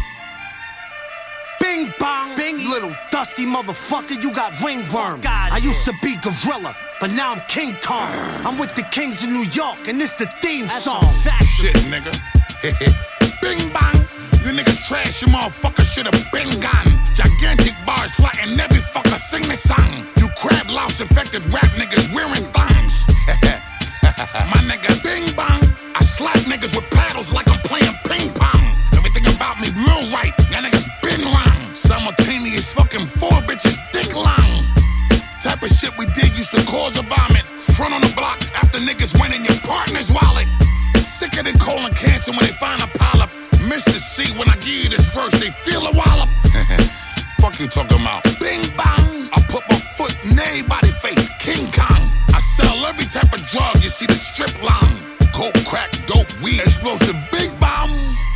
Bing bong, bing, little dusty motherfucker, you got ringworm. I used to be gorilla, but now I'm King Kong. I'm with the Kings of New York, and this the theme song. Shit, nigga. Bing bang. You niggas trash, you motherfuckers should've been gone. Gigantic bars flying, every fucker sing this song. You crab louse infected rap niggas wearing thongs. My nigga, bing bang. I slap niggas with paddles like I'm playing ping pong. Everything about me real right, y'all niggas been wrong. Simultaneous fucking 4 bitches dick long. Type of shit we did used to cause a vomit. Front on the block after niggas went in your partner's wallet. Sicker than colon cancer when they find a polyp. Mr. C, when I give you this verse, they feel a wallop. Fuck you talking about? Bing bang, I put my foot in everybody's face. King Kong, I sell every type of drug. You see the strip line, coke, crack, dope, weed, explosive, big bomb.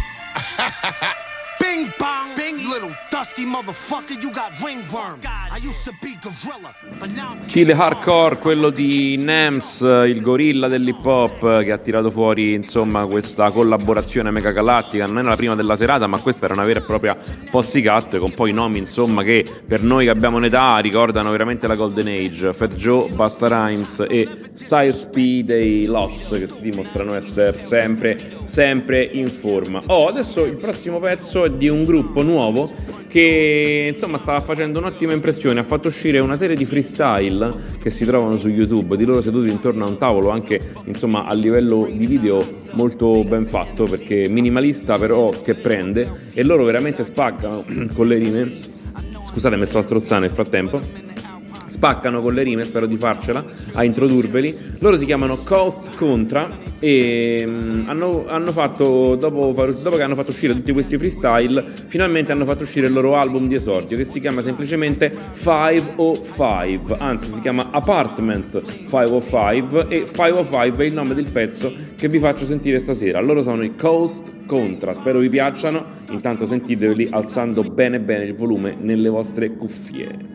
Bing bong, bing, little dusty motherfucker, you got ringworm. I used to be gorilla, but now Stile hardcore, quello di Nems, il gorilla dell'hip hop, che ha tirato fuori insomma questa collaborazione mega galattica. Non era la prima della serata, ma questa era una vera e propria Pussycat, con poi nomi insomma che per noi che abbiamo un'età ricordano veramente la Golden Age. Fat Joe, Busta Rhymes e Styles P dei Lots, che si dimostrano essere sempre in forma. Adesso il prossimo pezzo è di un gruppo nuovo che insomma stava facendo un'ottima impressione. Ha fatto uscire una serie di freestyle che si trovano su YouTube, di loro seduti intorno a un tavolo, anche insomma a livello di video molto ben fatto, perché minimalista però che prende, e loro veramente spaccano con le rime. Scusate, mi sto strozzando nel frattempo. Spaccano con le rime, spero di farcela a introdurveli. Loro si chiamano Coast Contra e hanno fatto, dopo che hanno fatto uscire tutti questi freestyle, finalmente hanno fatto uscire il loro album di esordio, che si chiama semplicemente 505, anzi si chiama Apartment 505, e 505 è il nome del pezzo che vi faccio sentire stasera. Loro sono i Coast Contra, spero vi piacciono. Intanto sentiteveli alzando bene il volume nelle vostre cuffie.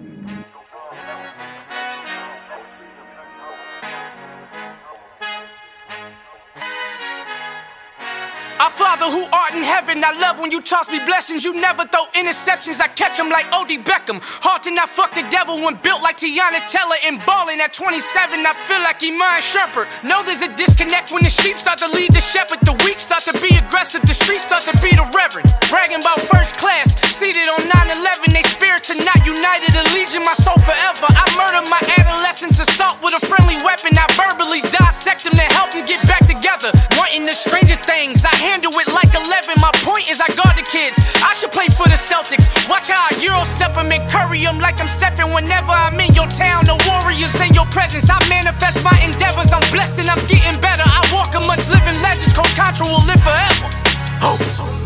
Our Father who art in heaven, I love when you toss me blessings. You never throw interceptions, I catch them like O.D. Beckham. Hard to not fuck the devil when built like Tiana Teller. And ballin' at 27, I feel like Iman Shumpert. Know there's a disconnect when the sheep start to lead the shepherd. The weak start to be aggressive, the streets start to be the reverend. Bragging about first class, seated on 9/11. They spirits are not united, a legion, my soul forever. I murdered my adolescence, assault with a friendly weapon. I verbally dissect them to help them get back together. Wanting the stranger things, I handle it like 11. My point is I guard the kids. I should play for the Celtics. Watch how I Euro step them and curry them like I'm Stephen. Whenever I'm in your town, the Warriors in your presence. I manifest my endeavors. I'm blessed and I'm getting better. I walk amongst living legends. Coach Contra will live forever. Oh.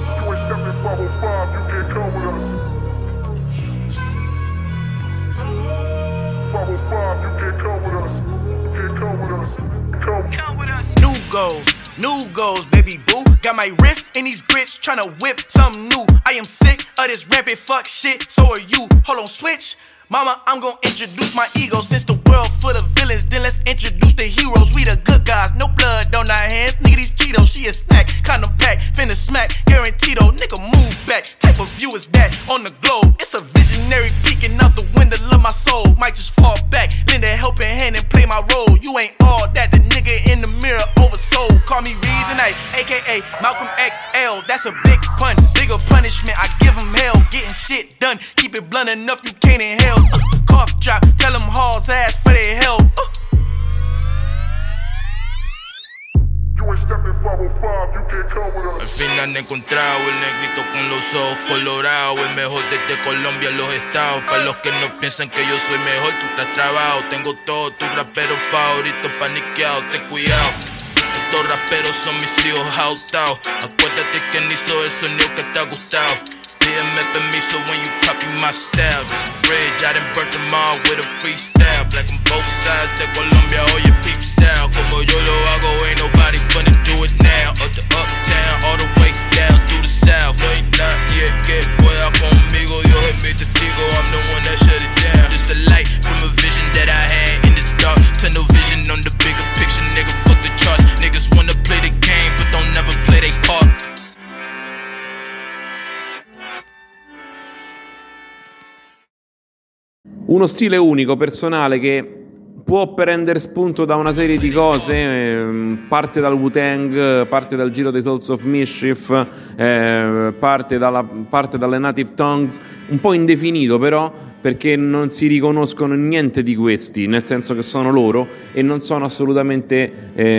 New goals. New goals, baby boo. Got my wrist in these grits, tryna whip something new. I am sick of this rampant fuck shit, so are you. Hold on, switch. Mama, I'm gon' introduce my ego. Since the world full of villains, then let's introduce the heroes. We the good guys, no blood on our hands. Nigga, these Cheetos, she a snack. Condom pack, finna smack, guaranteedo. Nigga, move back. Type of view is that on the globe? It's a visionary peeking out the window of my soul. Might just fall back, lend a helping hand and play my role. You ain't all that, the nigga in the mirror oversold. Call me Reason A, aka Malcolm XL. That's a big pun, bigger punishment. I give him hell, getting shit done. Keep it blunt enough, you can't inhale. Cough drop, tell them Hall's ass for their health. Al fin han encontrado el negrito con los ojos colorados, el mejor desde Colombia, los estados. Para los que no piensan que yo soy mejor, tú estás trabado. Tengo todos tus raperos favoritos paniqueados, ten cuidado. Estos raperos son mis hijos jautados. Acuérdate que ni hizo el sonido que te ha gustado. Pídeme permiso when you copy my style. This bridge, I done burnt them all with a freestyle. Black on both sides de Colombia, oye peep style. Como yo lo hago, ain't nobody finna do it now. Up to uptown, all the way down through the south. No hay nadie que pueda conmigo, Dios es mi testigo. I'm the one that shut it down. Just the light from a vision that I had in the dark. Tunnel vision on the bigger picture, nigga, fuck the charts. Niggas wanna play the game, but don't never play their part. Uno stile unico, personale, che può prendere spunto da una serie di cose, parte dal Wu-Tang, parte dal giro dei Souls of Mischief, parte dalle Native Tongues, un po' indefinito però, perché non si riconoscono in niente di questi, nel senso che sono loro e non sono assolutamente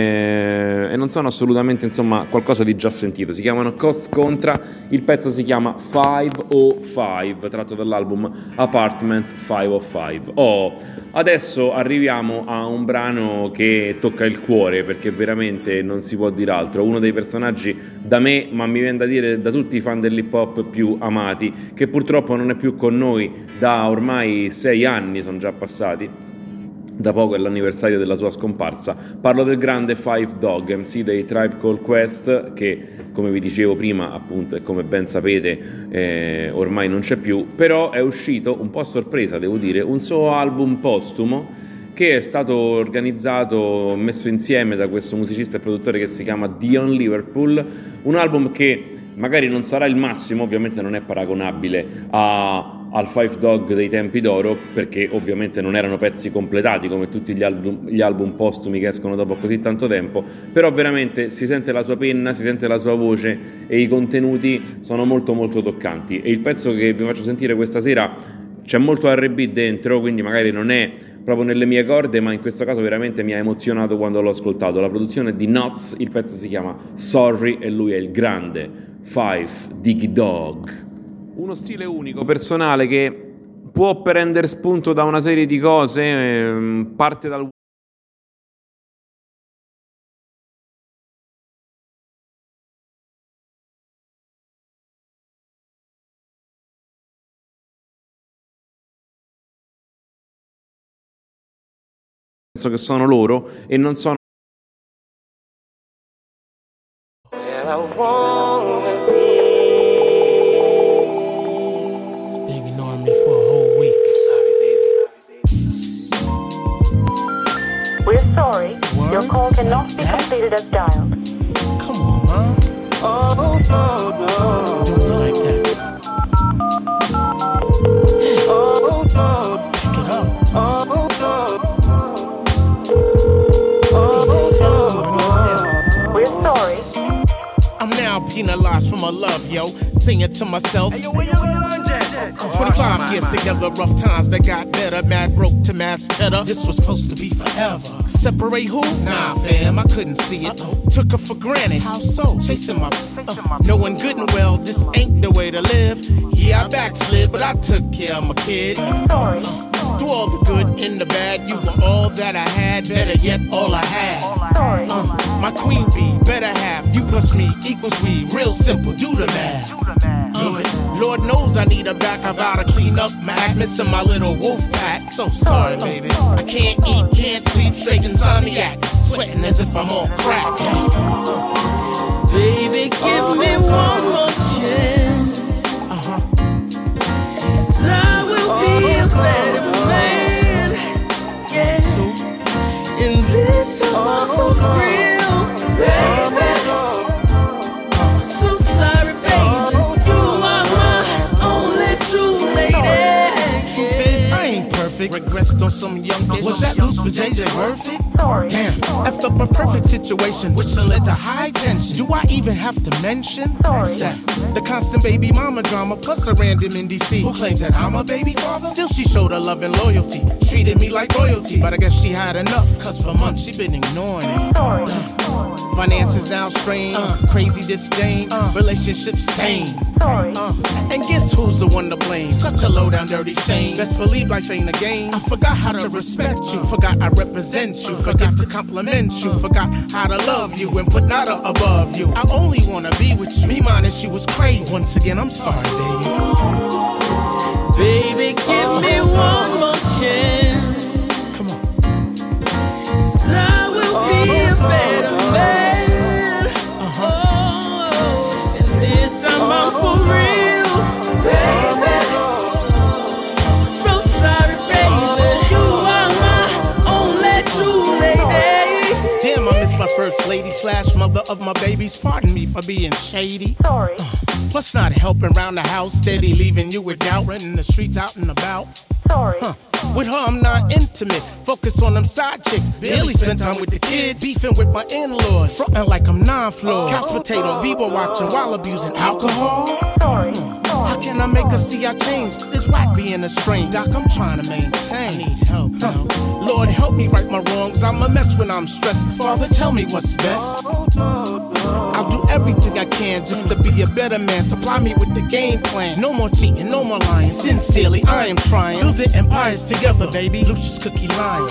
insomma qualcosa di già sentito. Si chiamano Cost Contra, il pezzo si chiama 505, tratto dall'album Apartment 505. Adesso arriviamo a un brano che tocca il cuore, perché veramente non si può dire altro. Uno dei personaggi da me, ma mi viene da dire da tutti i fan dell'hip hop più amati, che purtroppo non è più con noi da ormai 6 anni, sono già passati. Da poco è l'anniversario della sua scomparsa. Parlo del grande Five Dog, MC dei Tribe Called Quest, che come vi dicevo prima appunto e come ben sapete ormai non c'è più, però è uscito un po' a sorpresa, devo dire, un suo album postumo che è stato organizzato, messo insieme da questo musicista e produttore che si chiama Dion Liverpool, un album che magari non sarà il massimo, ovviamente non è paragonabile al Five Dog dei tempi d'oro, perché ovviamente non erano pezzi completati come tutti gli album postumi che escono dopo così tanto tempo, però veramente si sente la sua penna, si sente la sua voce e i contenuti sono molto molto toccanti. E il pezzo che vi faccio sentire questa sera c'è molto R&B dentro, quindi magari non è proprio nelle mie corde, ma in questo caso veramente mi ha emozionato quando l'ho ascoltato. La produzione è di Nuts, il pezzo si chiama Sorry e lui è il grande Five Diggy Dog. Uno stile unico, personale, che può prendere spunto da una serie di cose, parte dal senso che sono loro e non sono We're sorry, your call cannot be completed as dialed. Come on, man. Oh, no, no. Do me like that. Damn. Oh, no. Pick it up. Oh, no. We're sorry. I'm now penalized for my love, yo. Singing to myself. Hey, yo, where you gonna learn that? 25 years together, rough times that got better. Mad broke to mass cheddar. This was supposed to be forever. Separate who? Nah, fam, I couldn't see it. Took her for granted. How so? Chasing my knowing good and well this ain't the way to live. Yeah, I backslid, but I took care of my kids. Through all the good and the bad, you were all that I had. Better yet, all I had. My queen bee, better half. You plus me equals we. Real simple, do the math. Lord knows I need a back. I've gotta clean up my act, missing my little wolf pack. So sorry, baby. I can't eat, can't sleep, straight insomniac. Sweating as if I'm on crack. Baby, give me one more chance. 'Cause I will be a better man. Yeah. And this time I'm for real, baby. I'm so sorry, baby. You are my only true lady. Truth is, I ain't perfect. Regressed on some young bitch. Was that loose for JJ Perfect? Damn, effed up a perfect situation, which done led to high tension. Do I even have to mention? The constant baby mama drama, plus a random in DC who claims that I'm a baby father. Still, she showed her love and loyalty, treated me like royalty. But I guess she had enough, cause for months she been ignoring me. Finances now strained, crazy disdain, relationship stained. And guess who's the one to blame? Such a low down dirty shame. Best believe life ain't a game. I forgot how to respect you, forgot I represent you, forgot to compliment you, forgot how to love you and put nada above you. I only wanna be with you. Me minus she was crazy. Once again, I'm sorry, baby. Baby, give me one more chance. Come on. 'Cause I will be a better man. And this time I'm for real, baby. I'm so sorry, baby. You are my only true lady. Damn, I miss my first lady / mother of my babies. Pardon me for being shady. Sorry. Plus not helping around the house, steady leaving you with doubt, running the streets out and about. Sorry. With her, I'm not intimate. Focus on them side chicks. Barely spend time with the kids. Beefing with my in-laws. Frontin' like I'm non-floor. Couch potato, Bieber watching while abusing alcohol. Sorry. How can I make her see I changed? It's whack being estranged. Doc, I'm trying to maintain. I need help. Lord, help me right my wrongs. I'm a mess when I'm stressed. Father, tell me what's best. I'll do everything I can just to be a better man. Supply me with the game plan. No more cheating, no more lying. Sincerely, I am trying. Building empires together, baby. Lucius Cookie Lions.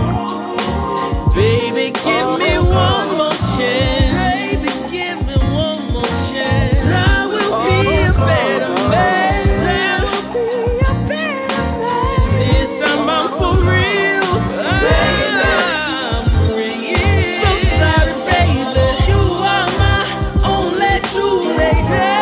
Baby, give me one more chance. Baby, give me one more chance. I will be a better man. I will be a better man. This time I'm for real, baby. I'm for real. So sorry, baby. You are my only true lady.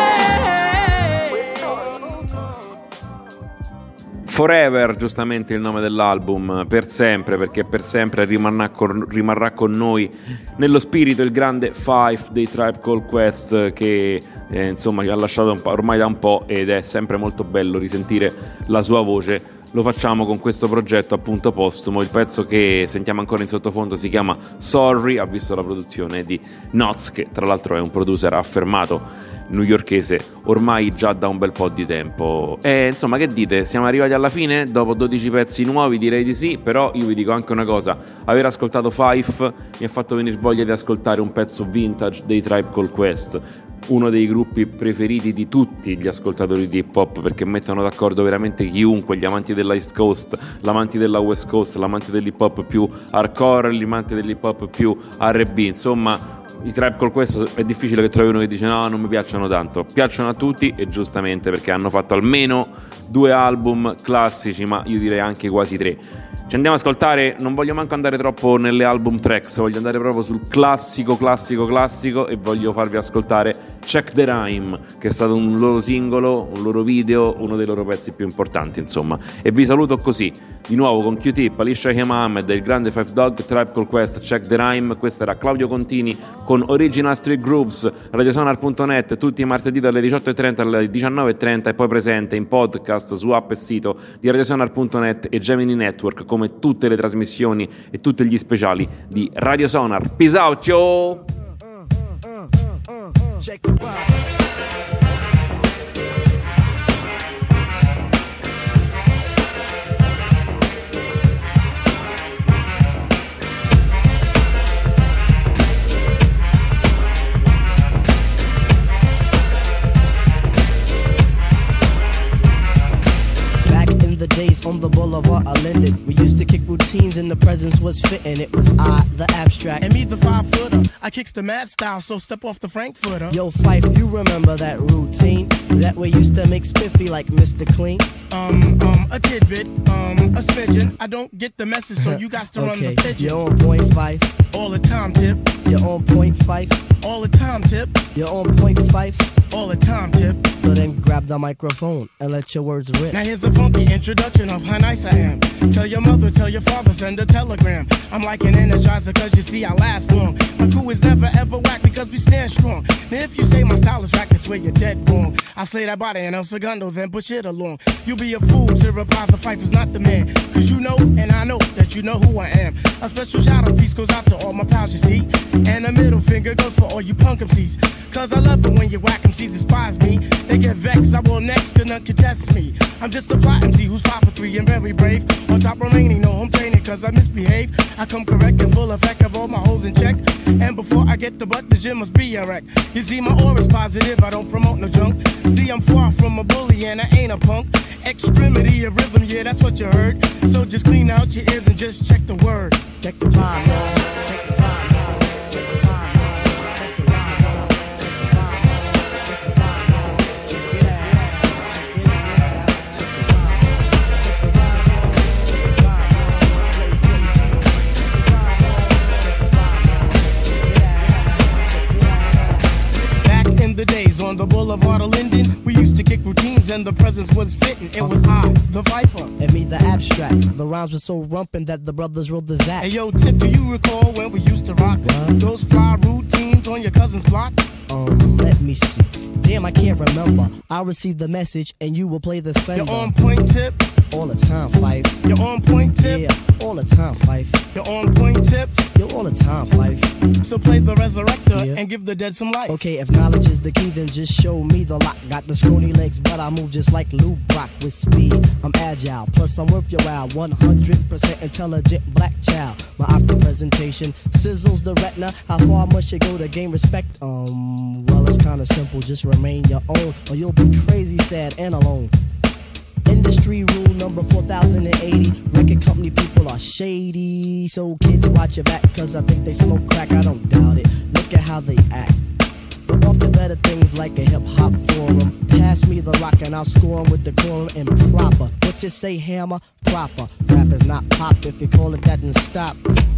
Forever, giustamente il nome dell'album, per sempre, perché per sempre rimarrà con noi nello spirito il grande Five dei Tribe Called Quest, che insomma ci ha lasciato ormai da un po', ed è sempre molto bello risentire la sua voce. Lo facciamo con questo progetto appunto postumo. Il pezzo che sentiamo ancora in sottofondo si chiama Sorry, ha visto la produzione di Noz, che tra l'altro è un producer affermato newyorkese ormai già da un bel po' di tempo. E insomma, che dite? Siamo arrivati alla fine? Dopo 12 pezzi nuovi direi di sì, però io vi dico anche una cosa: aver ascoltato Five mi ha fatto venire voglia di ascoltare un pezzo vintage dei Tribe Called Quest, uno dei gruppi preferiti di tutti gli ascoltatori di hip hop, perché mettono d'accordo veramente chiunque, gli amanti dell'East Coast, l'amante della West Coast, l'amante dell'hip hop più hardcore, l'amante dell'hip hop più R&B. Insomma, i Tribe Called Quest è difficile che trovi uno che dice no, non mi piacciono tanto. Piacciono a tutti, e giustamente, perché hanno fatto almeno 2 album classici, ma io direi anche quasi 3. Ci andiamo ad ascoltare, non voglio manco andare troppo nelle album tracks, voglio andare proprio sul classico, e voglio farvi ascoltare Check the Rhyme, che è stato un loro singolo, un loro video, uno dei loro pezzi più importanti, insomma. E vi saluto così, di nuovo con Q-Tip, Alicia Ahmed, il grande Five Dog, Tribe Called Quest, Check the Rhyme. Questo era Claudio Contini con Original Street Grooves, radiosonar.net, tutti i martedì dalle 18:30 alle 19:30, e poi presente in podcast su app e sito di radiosonar.net e Gemini Network, come tutte le trasmissioni e tutti gli speciali di Radio Sonar. Peace out, ciao! Days on the boulevard of Linden, we used to kick routines and the presence was fitting. It was I, the abstract, and me, the 5-footer. I kicks the mad style, so step off the Frankfurter. Yo, Fife, you remember that routine that we used to make spiffy like Mr. Clean? A tidbit, a smidgen. I don't get the message, so you got to run the pigeon. You're on point, Fife. All the time, Tip. You're on point, Fife. All the time, Tip. You're on point, Fife. All the time, Tip. So then grab the microphone and let your words rip. Now here's a funky introduction of how nice I am. Tell your mother, tell your father, send a telegram. I'm like an energizer, cause you see I last long. My crew is never ever whack because we stand strong. Now if you say my style is whack, that's where you're dead wrong. I slay that body and El Segundo, then push it along. You'll be a fool to reply the Fife is not the man. Cause you know, and I know, that you know who I am. A special shout out piece goes out to all my pals, you see. And a middle finger goes for all you punk MCs. Cause I love it when you whack MCs despise me. They get vexed, I will next, cause none contest me. I'm just a fly MC who's 5 for 3 and very brave. On top remaining, no home training cause I misbehave. I come correct and full effect of all my hoes in check. And before I get the butt, the gym must be a wreck. You see my aura's positive, I don't promote no junk. See I'm far from a bully and I ain't a punk. Extremity of rhythm, yeah that's what you heard. So just clean out your ears and just check the word. Check the rhyme, man. Check the rhyme. On the boulevard of Linden, we used to kick routines and the presence was fitting. It was I, the Viper, and me, the abstract. The rhymes were so rumpin' that the brothers rolled the Zach. Hey yo, Tip, do you recall when we used to rock those fly routines on your cousin's block? Let me see. Damn, I can't remember. I'll receive the message and you will play the sender. You're on point, Tip. all the time, Fife. You're on point tip? Yeah, all the time, Fife. You're on point tips? Yo, all the time, Fife. So play the resurrector and give the dead some life. Okay, if knowledge is the key, then just show me the lock. Got the scrawny legs, but I move just like Lou Brock with speed. I'm agile, plus I'm worth your while. 100% intelligent black child. My optic presentation sizzles the retina. How far must you go to gain respect? Well, it's kinda simple. Just remain your own, or you'll be crazy, sad, and alone. Industry rule number 4080. Record company people are shady. So kids watch your back, cause I think they smoke crack. I don't doubt it. Look at how they act. But off the better things like a hip-hop forum. Pass me the rock and I'll score 'em with decorum and proper. What you say, hammer? Proper. Rap is not pop. If you call it that, then stop.